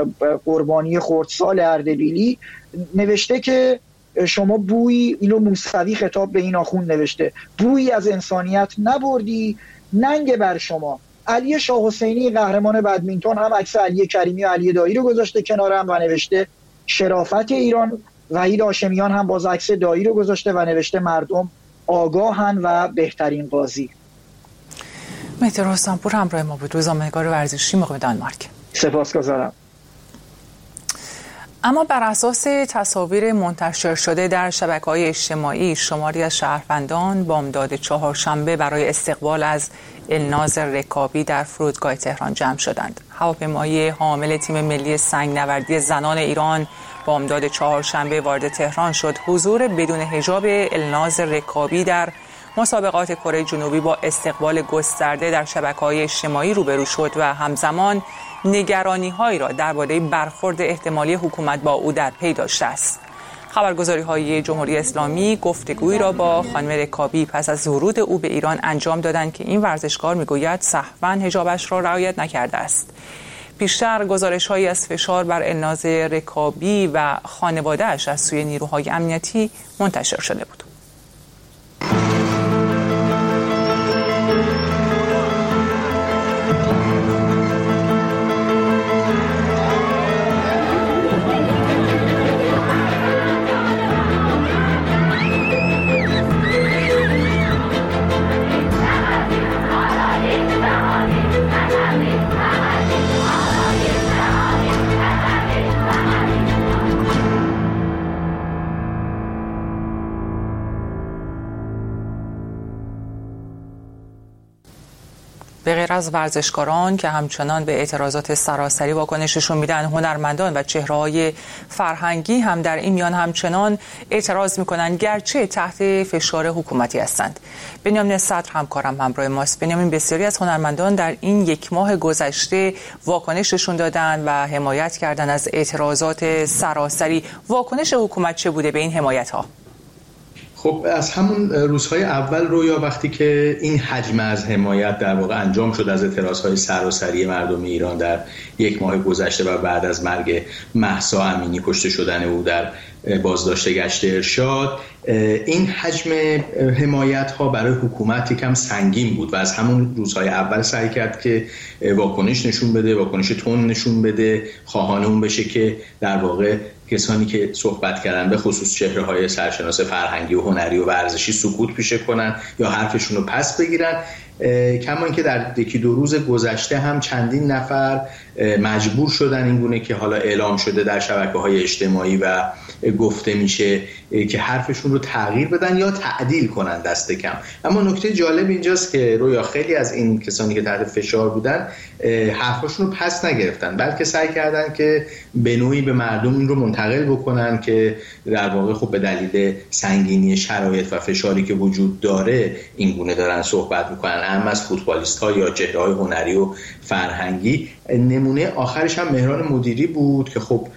قربانی خردسال اردبیلی، نوشته که شما بویی، اینو موسوی خطاب به این آخوند نوشته، بویی از انسانیت نبردی، ننگ بر شما. علی شاه حسینی قهرمان بدمینتون هم عکس علی کریمی و علی دایی رو گذاشته کنارم و نوشته شرافت ایران. وحید هاشمیان هم باز عکس دایی رو گذاشته و نوشته مردم آگاهن و بهترین قاضی. مهدی رستمپور همراه ما بود، روزنامه‌نگار ورزشی مقیم دانمارک. سپاسگزارم. اما بر اساس تصاویر منتشر شده در شبکه‌های اجتماعی، شماری از شهروندان بامداد چهارشنبه برای استقبال از الناز رکابی در فرودگاه تهران جمع شدند. هواپیمای حامل تیم ملی سنگ‌نوردی زنان ایران بامداد چهارشنبه وارد تهران شد. حضور بدون حجاب الناز رکابی در مسابقات کره جنوبی با استقبال گسترده در شبکه‌های اجتماعی روبرو شد و همزمان نگرانی‌هایی را درباره برخورد احتمالی حکومت با او در پی داشته است. خبرگزاری‌های جمهوری اسلامی گفتگویی را با خانم رکابی پس از ورود او به ایران انجام دادند که این ورزشکار می‌گوید سهواً حجابش را رعایت نکرده است. پیشتر گزارش‌هایی از فشار بر الناز رکابی و خانواده‌اش از سوی نیروهای امنیتی منتشر شده بود. به غیر از ورزشکاران که همچنان به اعتراضات سراسری واکنششون میدن، هنرمندان و چهره‌های فرهنگی هم در این میان همچنان اعتراض میکنن گرچه تحت فشار حکومتی هستند. بنیامین صدر همکارم همراه ماست. بنیامین، بسیاری از هنرمندان در این یک ماه گذشته واکنششون دادن و حمایت کردن از اعتراضات سراسری. واکنش حکومت چه بوده به این حمایت ها؟ خب از همون روزهای اول رویا وقتی که این حجم از حمایت در واقع انجام شد از اعتراضهای سراسری مردم ایران در یک ماه گذشته و بعد از مرگ مهسا امینی، کشته شدن او در بازداشت گشت ارشاد، این حجم حمایت ها برای حکومت یکم سنگین بود و از همون روزهای اول سعی کرد که واکنش نشون بده، واکنش تند نشون بده، خواهان اون بشه که در واقع کسانی که صحبت کردن به خصوص چهره‌های سرشناس فرهنگی و هنری و ورزشی سکوت پیشه کنن یا حرفشون رو پس بگیرن. کما اینکه در یکی دو روز گذشته هم چندین نفر مجبور شدن این گونه که حالا اعلام شده در شبکه‌های اجتماعی و گفته میشه که حرفشون رو تغییر بدن یا تعدیل کنن دست کم. اما نکته جالب اینجاست که رویا خیلی از این کسانی که تحت فشار بودن حرفاشون رو پس نگرفتن، بلکه سعی کردن که به نوعی به مردم این رو منتقل بکنن که در واقع خب به دلیل سنگینی شرایط و فشاری که وجود داره این گونه دارن صحبت میکنن، هم از فوتبالیست‌ها یا چهره‌های هنری و فرهنگی. نمونه آخرش هم مهران مدیری بود که خب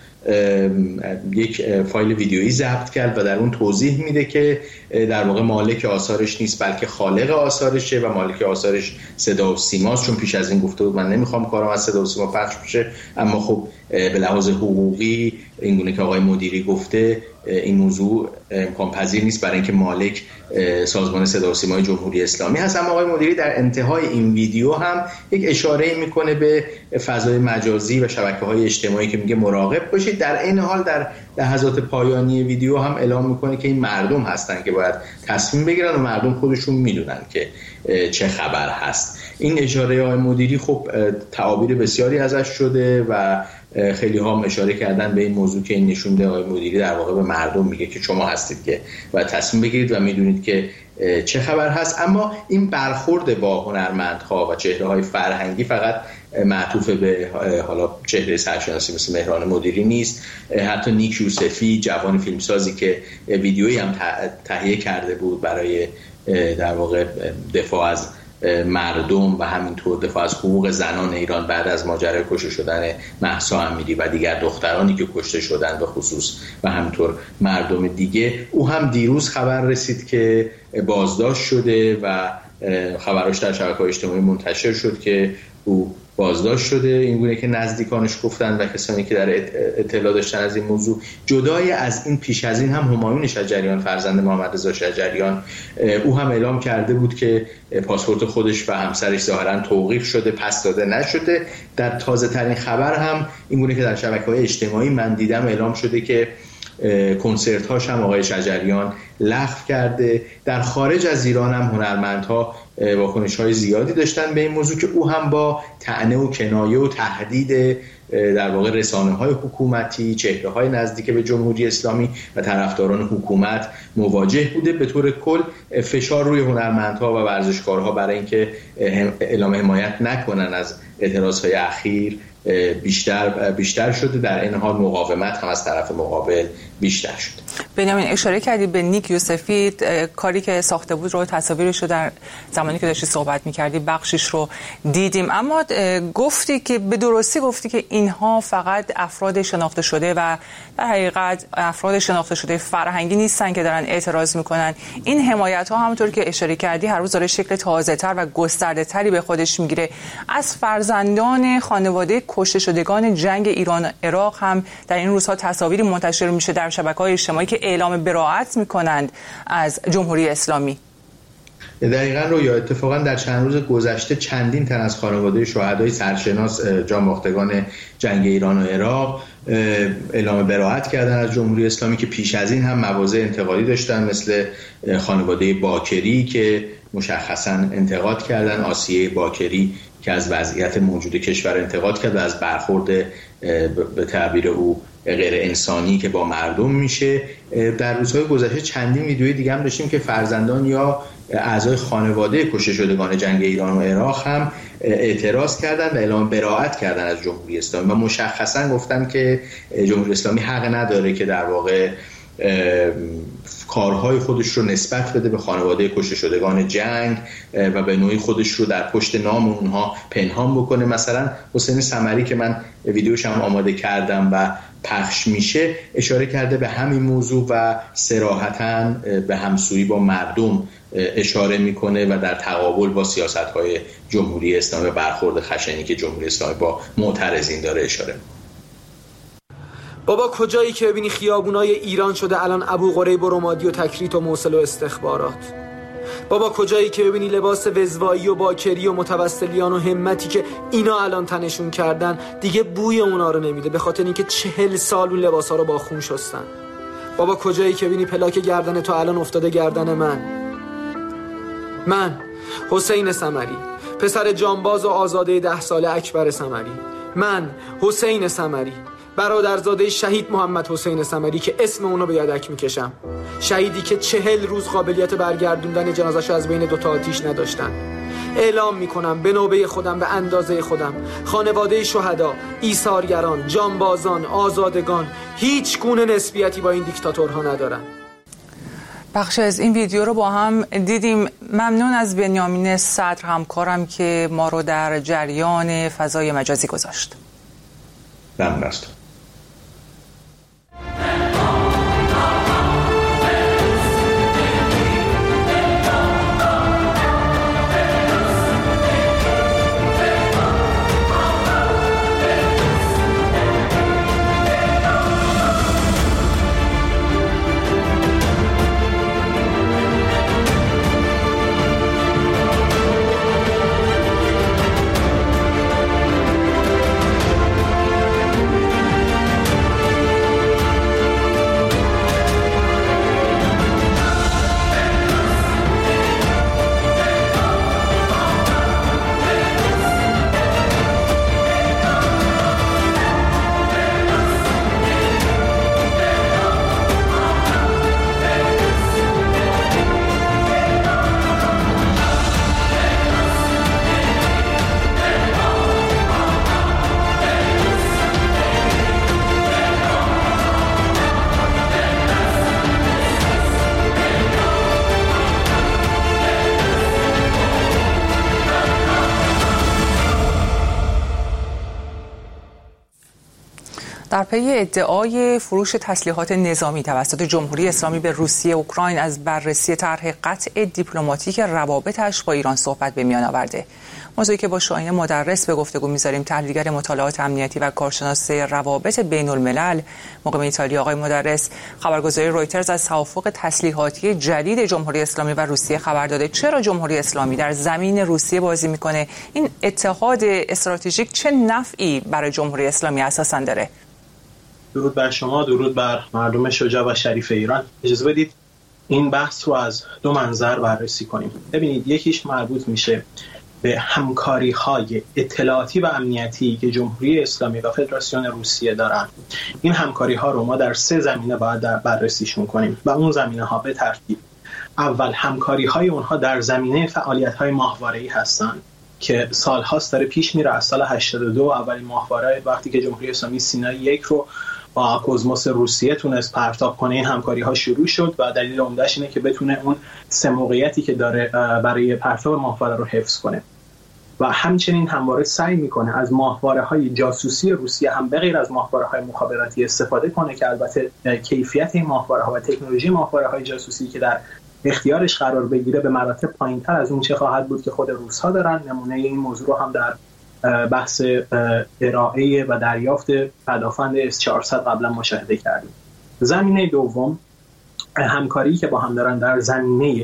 یک فایل ویدیویی ضبط کرد و در اون توضیح میده که در واقع مالک آثارش نیست بلکه خالق آثارشه و مالک آثارش صدا و سیماست، چون پیش از این گفته بود من نمیخوام کارم از صدا و سیما پخش بشه، اما خب به لحاظ حقوقی این گونه که آقای مدیری گفته این موضوع امکان پذیر نیست برای اینکه مالک سازمان صدا و سیمای جمهوری اسلامی هست. اما آقای مدیری در انتهای این ویدیو هم یک اشاره میکنه به فضای مجازی و شبکه‌های اجتماعی که میگه مراقب باشید. در این حال در لحظات پایانی ویدیو هم اعلام میکنه که این مردم هستن که باید تصمیم بگیرن و مردم خودشون میدونن که چه خبر هست. این اشاره آقای مدیری خب تعابیر بسیاری ازش شده و خیلی ها اشاره کردن به این موضوع که این نشون میده آقای مدیری در واقع به مردم میگه که شما هستید که باید تصمیم بگیرید و میدونید که چه خبر هست. اما این برخورد با هنرمندها و چهره‌های فرهنگی فقط معطوف به حالا چهره سرشناسی مثل مهران مدیری نیست. حتی نیک یوسفی جوان فیلمسازی که ویدیویی هم تهیه کرده بود برای در واقع دفاع از مردم و همینطور دفاع از حقوق زنان ایران بعد از ماجرای کشته شدن مهسا امینی و دیگر دخترانی که کشته شدن به خصوص و همینطور مردم دیگه، او هم دیروز خبر رسید که بازداشت شده و خبراش در شبکه‌های اجتماعی منتشر شد که او بازداشت شده. این گونه که نزدیکانش گفتن و کسانی که در اطلاع داشتن از این موضوع. جدای از این پیش از این هم همایون شجریان فرزند محمد رضا شجریان او هم اعلام کرده بود که پاسپورت خودش و همسرش ظاهرا توقیف شده، پس داده نشده. در تازه ترین خبر هم این گونه که در شبکه‌های اجتماعی من دیدم اعلام شده که کنسرت هاش هم آقای شجریان لغو کرده. در خارج از ایران هم هنرمندها واکنش های زیادی داشتن به این موضوع که او هم با طعنه و کنایه و تهدید در واقع رسانه های حکومتی، چهره های نزدیک به جمهوری اسلامی و طرفداران حکومت مواجه بوده. به طور کل فشار روی هنرمندها و ورزشکارها برای اینکه اعلام حمایت نکنن از اعتراضهای اخیر بیشتر شده. در این حال مقاومت هم از طرف مقابل بیشتر شد. بنیامین اشاره کردی به نیک یوسفی، کاری که ساخته بود رو تصاویرش رو در زمانی که داشتی صحبت می‌کردی بخشش رو دیدیم، اما گفتی که به درستی گفتی که اینها فقط افراد شناخته شده و در حقیقت افراد شناخته شده فرهنگی نیستن که دارن اعتراض میکنن. این حمایت‌ها همونطور که اشاره کردی هر روز داره شکل تازه‌تر و گسترده‌تری به خودش میگیره. از فرزندان خانواده کشته شدگان جنگ ایران و عراق هم در این روزها تصاویری منتشر میشه در شبکه‌های اجتماعی که اعلام براءت میکنند از جمهوری اسلامی. دقیقاً رویا، اتفاقاً در چند روز گذشته چندین تن از خانواده شهدای سرشناس جان باختگان جنگ ایران و عراق اعلام براءت کردن از جمهوری اسلامی که پیش از این هم مواضع انتقادی داشتن، مثل خانواده باکری که مشخصاً انتقاد کردن، آسیه باکری که از وضعیت موجود کشور انتقاد کرد و از برخورد به تعبیر او غیر انسانی که با مردم میشه. در روزهای گذشته چندین ویدیوی دیگه هم داشتیم که فرزندان یا اعضای خانواده کشته شدگان جنگ ایران و عراق هم اعتراض کردن و اعلام براءت کردن از جمهوری اسلامی و مشخصا گفتن که جمهوری اسلامی حق نداره که در واقع کارهای خودش رو نسبت بده به خانواده کشته شدگان جنگ و به نوعی خودش رو در پشت نام اونها پنهان بکنه. مثلا حسین سمری که من ویدیوش هم آماده کردم و پخش میشه اشاره کرده به همین موضوع و صراحتاً به همسویی با مردم اشاره میکنه و در تقابل با سیاست‌های جمهوری اسلامی برخورد خشنی که جمهوری اسلامی با معترضین داره اشاره میکنه. بابا کجایی که ببینی خیابونای ایران شده الان ابو غریب و رمادی و تکریت و موصل و استخبارات؟ بابا کجایی که ببینی لباس وزوایی و باکری و متوسلیان و همتی که اینا الان تنشون کردن دیگه بوی اونا رو نمیده، به خاطر اینکه 40 سال اون لباسا رو با خون شستن. بابا کجایی که ببینی پلاک گردن تو الان افتاده گردن من حسین سمری، پسر جانباز و آزاده 10 ساله اکبر سمری، من حسین سمری، برادرزاده شهید محمد حسین سمری که اسم اونو به یدک میکشم، شهیدی که 40 روز قابلیت برگردوندن جنازه‌شو از بین 2 آتیش نداشتن. اعلام میکنم به نوبه خودم، به اندازه خودم، خانواده شهدا، ایثارگران، جانبازان، آزادگان هیچ گونه نسبیتی با این دیکتاتورها ندارن. بخشی از این ویدیو رو با هم دیدیم. ممنون از بنیامین صدر همکارم که ما رو در جریان فضای مجازی گذاشت. ممنون است. در پی ادعای فروش تسلیحات نظامی توسط جمهوری اسلامی به روسیه، اوکراین از بررسی طرح قطع دیپلماتیک روابطش با ایران صحبت به میان آورده. موضوعی که با شاهین مدرس به گفتگو می‌ذاریم، تحلیلگر مطالعات امنیتی و کارشناس روابط بین الملل مقیم ایتالیا. آقای مدرس، خبرگزاری رویترز از توافق تسلیحاتی جدید جمهوری اسلامی و روسیه خبر داده. چرا جمهوری اسلامی در زمین روسیه بازی میکنه؟ این اتحاد استراتژیک چه نفعی برای جمهوری اسلامی اساساً داره؟ درود بر شما، درود بر مردم شجاع و شریف ایران. اجازه بدید این بحث رو از 2 منظر بررسی کنیم. ببینید، یکیش مربوط میشه به همکاری‌های اطلاعاتی و امنیتی که جمهوری اسلامی و فدراسیون روسیه دارن. این همکاری‌ها رو ما در 3 زمینه باید بررسیشون کنیم و اون زمینه‌ها به ترتیب: اول، همکاری‌های اونها در زمینه فعالیت‌های ماهواره‌ای هستن که سال‌هاست داره پیش میره. از سال 82 اولین ماهواره، وقتی که جمهوری اسلامی سینای 1 رو با کوزموس روسیه تونست پرتاب کنه، این همکاری‌ها شروع شد و دلیل عمده‌اش اینه که بتونه اون 3 موقعیتی که داره برای پرتاب ماهواره رو حفظ کنه. و همچنین همواره سعی میکنه از ماهواره‌های جاسوسی روسیه هم بغیر از ماهواره‌های مخابراتی استفاده کنه که البته کیفیت این ماهواره‌ها و تکنولوژی ماهواره‌های جاسوسی که در اختیارش قرار بگیره به مراتب پایین‌تر از اون چه خواهد بود که خود روس‌ها دارن. نمونه این موضوع رو هم در بحث ارائه و دریافت پدافند S-400 قبلا مشاهده کردیم. زمینه دوم، همکاری که با هم دارن در زمینه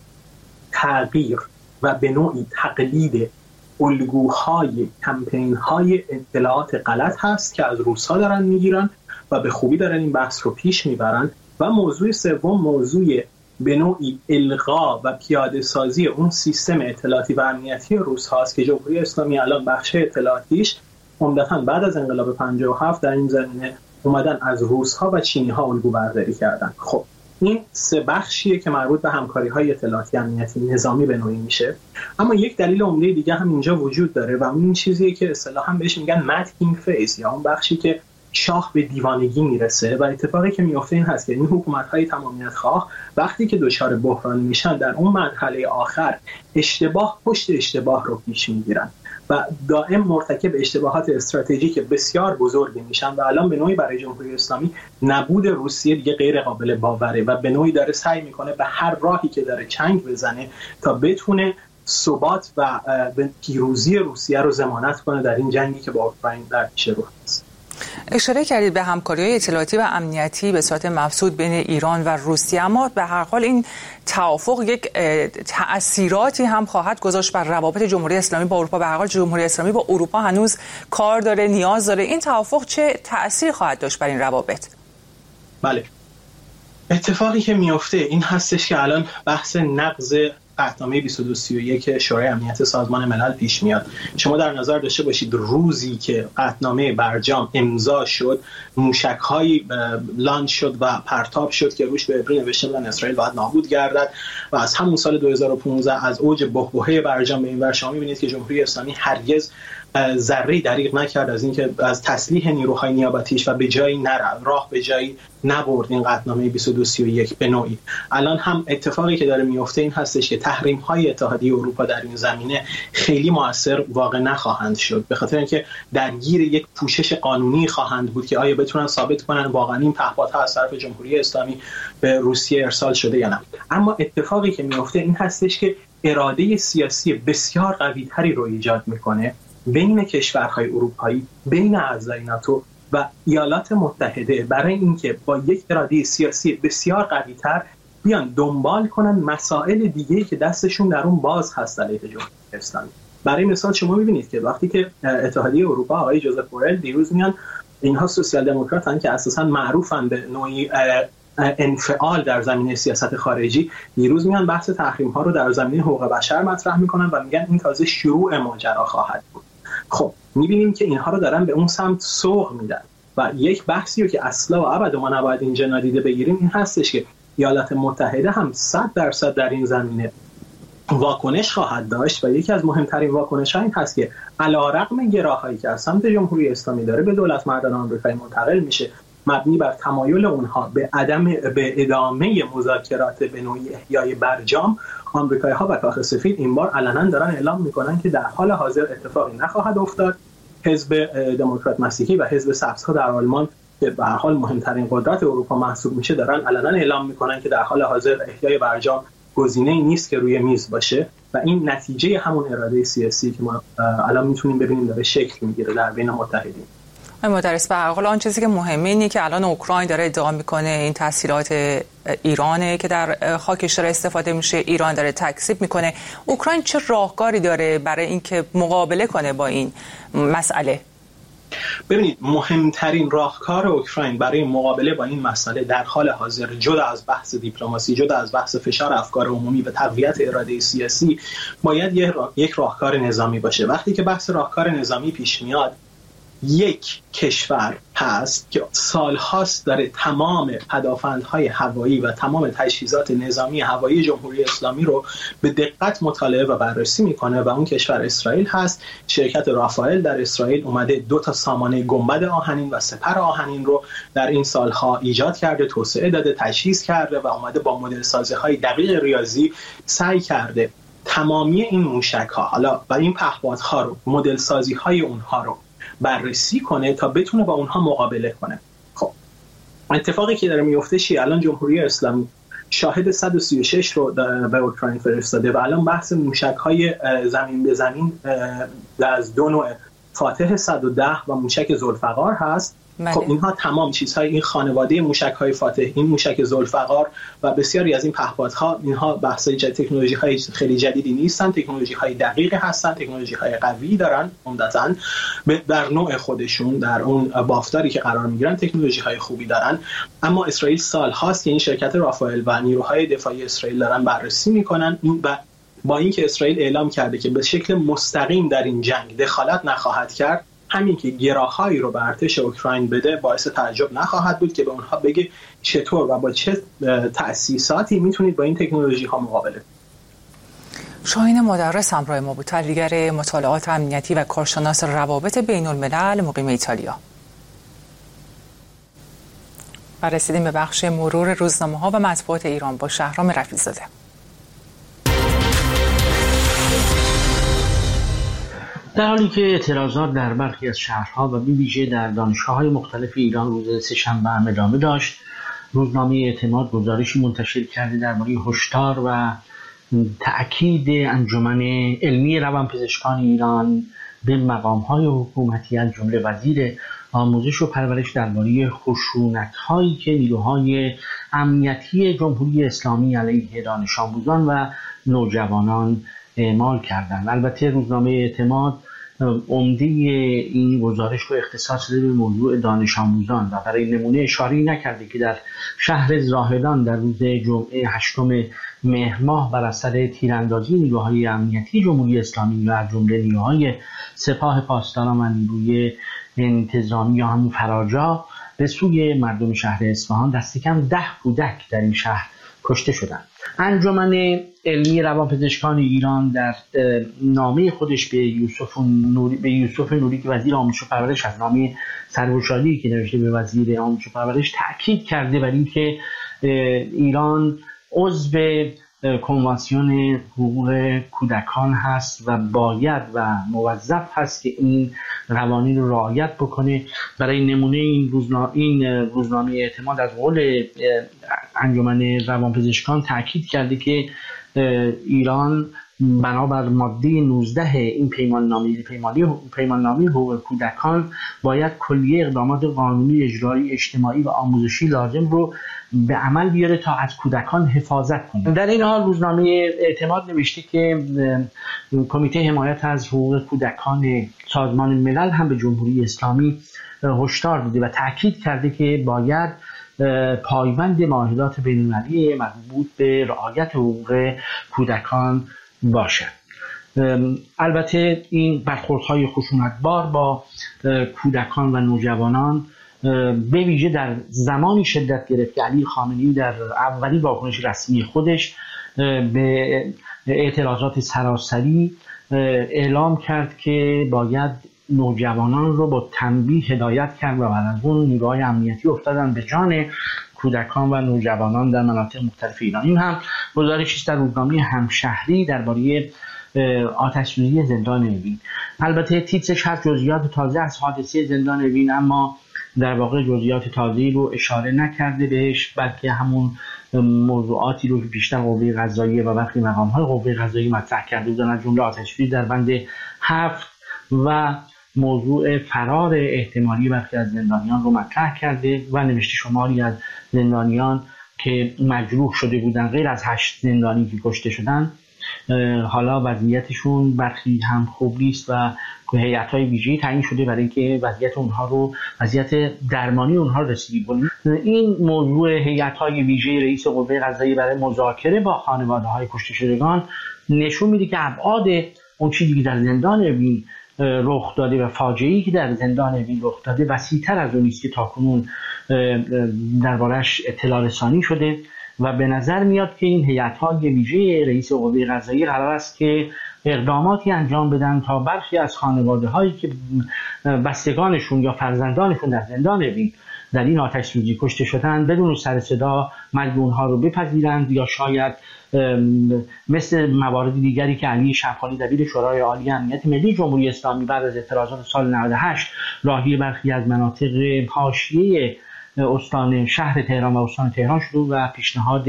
تغییر و به نوعی تقلید الگوهای کمپین‌های اطلاعات غلط هست که از روس‌ها دارن میگیرن و به خوبی دارن این بحث رو پیش میبرن. و موضوع سوم، موضوع به نوعی الغا و پیاده سازی اون سیستم اطلاعاتی و امنیتی روس هاست که جمهوری اسلامی الان بخش اطلاعاتیش عمدتاً بعد از انقلاب 57 در این زمینه اومدن از روس ها و چینی ها الگو برداری کردن. خب این 3 بخشیه که مربوط به همکاری های اطلاعاتی امنیتی نظامی به نوعی میشه. اما یک دلیل عمده دیگه هم اینجا وجود داره و اون این چیزیه که اصطلاحاً بهش میگن ماتینگ فیز، یا اون بخشی که شاه به دیوانگی میرسه و اتفاقی که میفته این هست که این حکومت‌های تمامیت خواه وقتی که دچار بحران میشن در اون مرحله آخر اشتباه پشت اشتباه رو پیش میگیرن و دائم مرتکب اشتباهات استراتژیک بسیار بزرگی میشن و الان به نوعی برای جمهوری اسلامی نبود روسیه دیگه غیر قابل باوره و به نوعی داره سعی میکنه به هر راهی که داره چنگ بزنه تا بتونه ثبات و پیروزی روسیه رو ضمانت کنه در این جنگی که با اوکراین در پیش رو هست. اشاره کردید به همکاری‌های اطلاعاتی و امنیتی به صورت مبسوط بین ایران و روسیه، اما به هر حال این توافق یک تأثیراتی هم خواهد گذاشت بر روابط جمهوری اسلامی با اروپا. به هر حال جمهوری اسلامی با اروپا هنوز کار داره، نیاز داره. این توافق چه تأثیری خواهد داشت بر این روابط؟ بله، اتفاقی که میفته این هستش که الان بحث نقض قطعنامه 2231 شورای امنیت سازمان ملل پیش میاد. شما در نظر داشته باشید روزی که قطعنامه برجام امضا شد، موشک‌هایی لانچ شد و پرتاب شد که روش به عبری نوشته بودن اسرائیل باید نابود گردد و از همون سال 2015 از اوج بحبوحه برجام به این ور شما می‌بینید که جمهوری اسلامی هرگز ذره دریغ نکرد از اینکه از تسلیح نیروهای نیابتیش و به جایی نرفت، راه به جایی نبرد این قطعنامه 2231 به نوعی. الان هم اتفاقی که داره میفته این هستش که تحریم‌های اتحادیه اروپا در این زمینه خیلی مؤثر واقع نخواهند شد، به خاطر اینکه درگیر یک پوشش قانونی خواهند بود که آیا بتونن ثابت کنن واقعا این پهپادها از طرف جمهوری اسلامی به روسیه ارسال شده یا نه. اما اتفاقی که میفته این هستش که اراده سیاسی بسیار قوی‌تری رو ایجاد میکنه بین کشورهای اروپایی، بین اعضای ناتو و ایالات متحده برای اینکه با یک اراده سیاسی بسیار قوی‌تر بیان دنبال کنن مسائل دیگه‌ای که دستشون در اون باز هست علیه جمهوری اسلامی. برای مثال شما می‌بینید که وقتی که اتحادیه اروپا آقای جوزف بورل دیروز میان، اینها سوسیال دموکراتن که اساساً معروفن به نوعی انفعال در زمینه سیاست خارجی، دیروز میان بحث تحریم‌ها رو در زمینه حقوق بشر مطرح می‌کنن و میگن این تازه شروع ماجرا خواهد بود. خب می‌بینیم که اینها رو دارن به اون سمت سوق میدن و یک بحثی رو که اصلا و ابدا ما نباید اینجا نادیده بگیریم این هستش که ایالات متحده هم 100% در این زمینه واکنش خواهد داشت و یکی از مهمترین واکنش‌ها این هست که علیرغم گراهایی که از سمت جمهوری اسلامی داره به دولت مردان آمریکایی منتقل میشه، مبنی بر تمایل اونها به ادامه مذاکرات به نوعی احیای برجام، آمریکایی‌ها و کاخ سفید این بار علنا دارن اعلام میکنن که در حال حاضر اتفاقی نخواهد افتاد. حزب دموکرات مسیحی و حزب سبزها در آلمان که به هر حال مهمترین قدرت اروپا محسوب میشه دارن علنا اعلام میکنن که در حال حاضر احیای برجام گزینه‌ای نیست که روی میز باشه و این نتیجه همون اراده سیاسی که ما الان میتونیم ببینیم داره شکل میگیره در بین متحدین. مدرس، به هر حال آن چیزی که مهمه اینه که الان اوکراین داره ادعا میکنه این تسهیلات ایرانه که در خاکش داره استفاده میشه، ایران داره تکذیب میکنه. اوکراین چه راهکاری داره برای اینکه مقابله کنه با این مسئله؟ ببینید، مهمترین راهکار اوکراین برای مقابله با این مسئله در حال حاضر جدا از بحث دیپلماسی، جدا از بحث فشار افکار عمومی و تقویت اراده سیاسی، باید یک راهکار نظامی باشه. وقتی که بحث راهکار نظامی پیش میاد، یک کشور هست که سالهاست داره تمام پدافندهای هوایی و تمام تجهیزات نظامی هوایی جمهوری اسلامی رو به دقت مطالعه و بررسی میکنه و اون کشور اسرائیل هست. شرکت رافائل در اسرائیل اومده 2 سامانه گنبد آهنین و سپر آهنین رو در این سالها ایجاد کرده، توسعه داده، تجهیز کرده و اومده با مدل سازی‌های دقیق ریاضی سعی کرده تمامی این موشک‌ها حالا و این پهپادها رو، مدل سازی‌های اونها رو بررسی کنه تا بتونه با اونها مقابله کنه. خب اتفاقی که داره میفته چیه؟ الان جمهوری اسلامی شاهد 136 رو به اوکراین فرستاده و الان بحث موشک‌های زمین به زمین از 2 نوع، فاتح 110 و موشک ذوالفقار هست. خب اینها تمام چیزهای این خانواده موشک‌های فاتح، این موشک ذوالفقار و بسیاری از این پهپادها، اینها بحث تکنولوژی‌های خیلی جدیدی نیستن، تکنولوژی‌های دقیقی هستن، تکنولوژی‌های قوی دارن، عمدتاً در نوع خودشون در اون بافتاری که قرار می‌گیرن تکنولوژی‌های خوبی دارن. اما اسرائیل سال‌هاست که این شرکت رافائل و نیروهای دفاعی اسرائیل دارن بررسی می‌کنن و با اینکه اسرائیل اعلام کرده که به شکل مستقیم در این جنگ دخالت نخواهد کرد، همین که گراهایی رو به ارتش اوکراین بده باعث تعجب نخواهد بود که به اونها بگه چطور و با چه تأسیساتی میتونید با این تکنولوژی ها مقابله کنید. شاهین مدرس همراه ما بود، تحلیلگر مطالعات امنیتی و کارشناس روابط بین الملل مقیم ایتالیا. و رسیدیم به بخش مرور روزنامه‌ها و مطبوعات ایران با شهرام رفیع‌زاده. در حالی که اعتراضات در برخی از شهرها و به ویژه در دانشگاه‌های مختلف ایران روز سه‌شنبه ادامه داشت، روزنامه اعتماد گزارشی منتشر کرده درباره هشدار و تأکید انجمن علمی روانپزشکان ایران به مقام‌های حکومتی از جمله وزیر آموزش و پرورش درباره خشونت‌هایی که نیروهای امنیتی جمهوری اسلامی علیه دانش آموزان و نوجوانان اعمال کردند. البته روزنامه اعتماد عمده این گزارش رو اختصاص داده به موضوع دانش آموزان و برای نمونه اشاره‌ای نکرده که در شهر زاهدان در روز جمعه 8 مهر ماه بر اثر تیراندازی نیروهای امنیتی جمهوری اسلامی و از جمله نیروهای سپاه پاسداران و نیروی انتظامی یا همون فراجا به سوی مردم شهر اصفهان دست کم 10 کودک در این شهر کشته شدند. انجمن علمی روانپزشکان ایران در نامه خودش به یوسف نوری که وزیر آموزش و پرورش از نامه سرگشاده‌ای که نوشته به وزیر آموزش و پرورش تأکید کرده بر اینکه ایران عضو کنوانسیون حقوق کودکان هست و باید و موظف هست که این قوانین رو رعایت بکنه. برای نمونه این روزنامه اعتماد از قول انجمن روانپزشکان تأکید کرده که ایران بنابر ماده 19 این پیماننامه حقوق کودکان باید کلیه اقدامات قانونی، اجرایی، اجتماعی و آموزشی لازم رو به عمل بیاره تا از کودکان حفاظت کنه. در این حال روزنامه اعتماد نوشته که کمیته حمایت از حقوق کودکان سازمان ملل هم به جمهوری اسلامی هشدار داده و تأکید کرده که باید پایبند معاهدات بین‌المللی مربوط به رعایت حقوق کودکان باشد. البته این برخوردهای خشونتبار با کودکان و نوجوانان به ویژه در زمانی شدت گرفت که علی خامنه‌ای در اولین واکنش رسمی خودش به اعتراضات سراسری اعلام کرد که باید نوجوانان رو با تنبیه هدایت کرد و بعد از اون نیروهای امنیتی افتادن به جان کودکان و نوجوانان در مناطق مختلف ایران. این هم گزارشی است در روزنامه همشهری درباره آتش‌سوزی زندان اوین. البته تیترش هست جزئیات تازه از حادثه زندان اوین، اما در واقع جزئیات تازه‌ای رو اشاره نکرده بهش، بلکه همون موضوعاتی رو که بیشتر قوه قضاییه و برخی مقام‌های قوه قضاییه مطرح کرده بودن، از جمله آتش‌سوزی در بند 7 و موضوع فرار احتمالی برخی از زندانیان رو مطرح کرده و نوشته شماری از زندانیان که مجروح شده بودن غیر از 8 زندانی که کشته شدن حالا وضعیتشون برخی هم خوب نیست و هیئت‌های ویژه‌ای تعیین شده برای اینکه وضعیت درمانی اونها رسیدگی کنه. این موضوع هیئت‌های ویژه رئیس قوه قضاییه برای مذاکره با خانواده‌های کشته شدگان نشون میده که ابعاد اون چیزی که در زندان اوین رخ داده و فاجعه‌ای که در زندان اوین رخ داده وسیع‌تر از اون است که تاکنون دربارش اطلاع رسانی شده و به نظر میاد که این هیئت‌های ویژه رئیس قوه قضاییه قرار است که اقداماتی انجام بدن تا برخی از خانواده‌هایی که بستگانشون یا فرزندانشون در زندان اوین در این آتش‌سوزی کشته شدن بدون سر صدا مرگ اونها رو بپذیرند یا شاید مثل موارد دیگری که علی شبخانی دبیر شورای عالی امنیت ملی جمهوری اسلامی بعد از اعتراضات سال 98 راهی برخی از مناطق حاشیه استان شهر تهران و استان تهران شده و پیشنهاد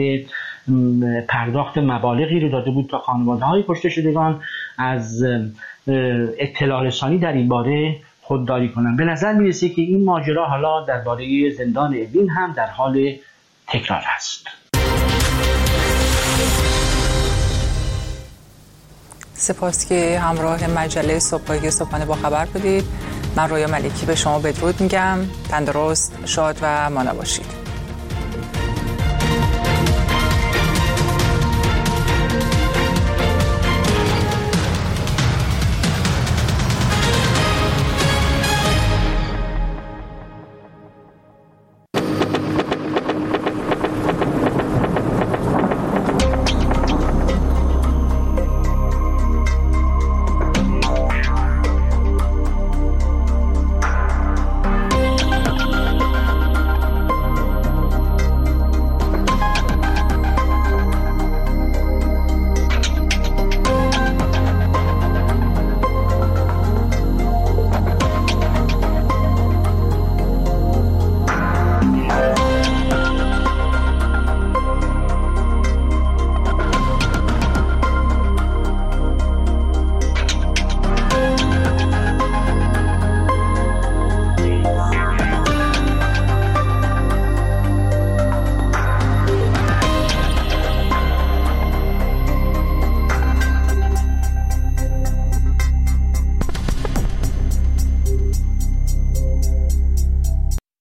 پرداخت مبالغی رو داده بود تا خانواده‌های کشته شدگان از اطلاع رسانی در این باره خودداری کنند. به نظر میرسه که این ماجرا حالا درباره زندان اوین هم در حال تکرار است. سپاس که همراه مجله صبحانه با خبر بودید. من رویا ملکی به شما بدرود میگم. تندرست، شاد و مانا باشید.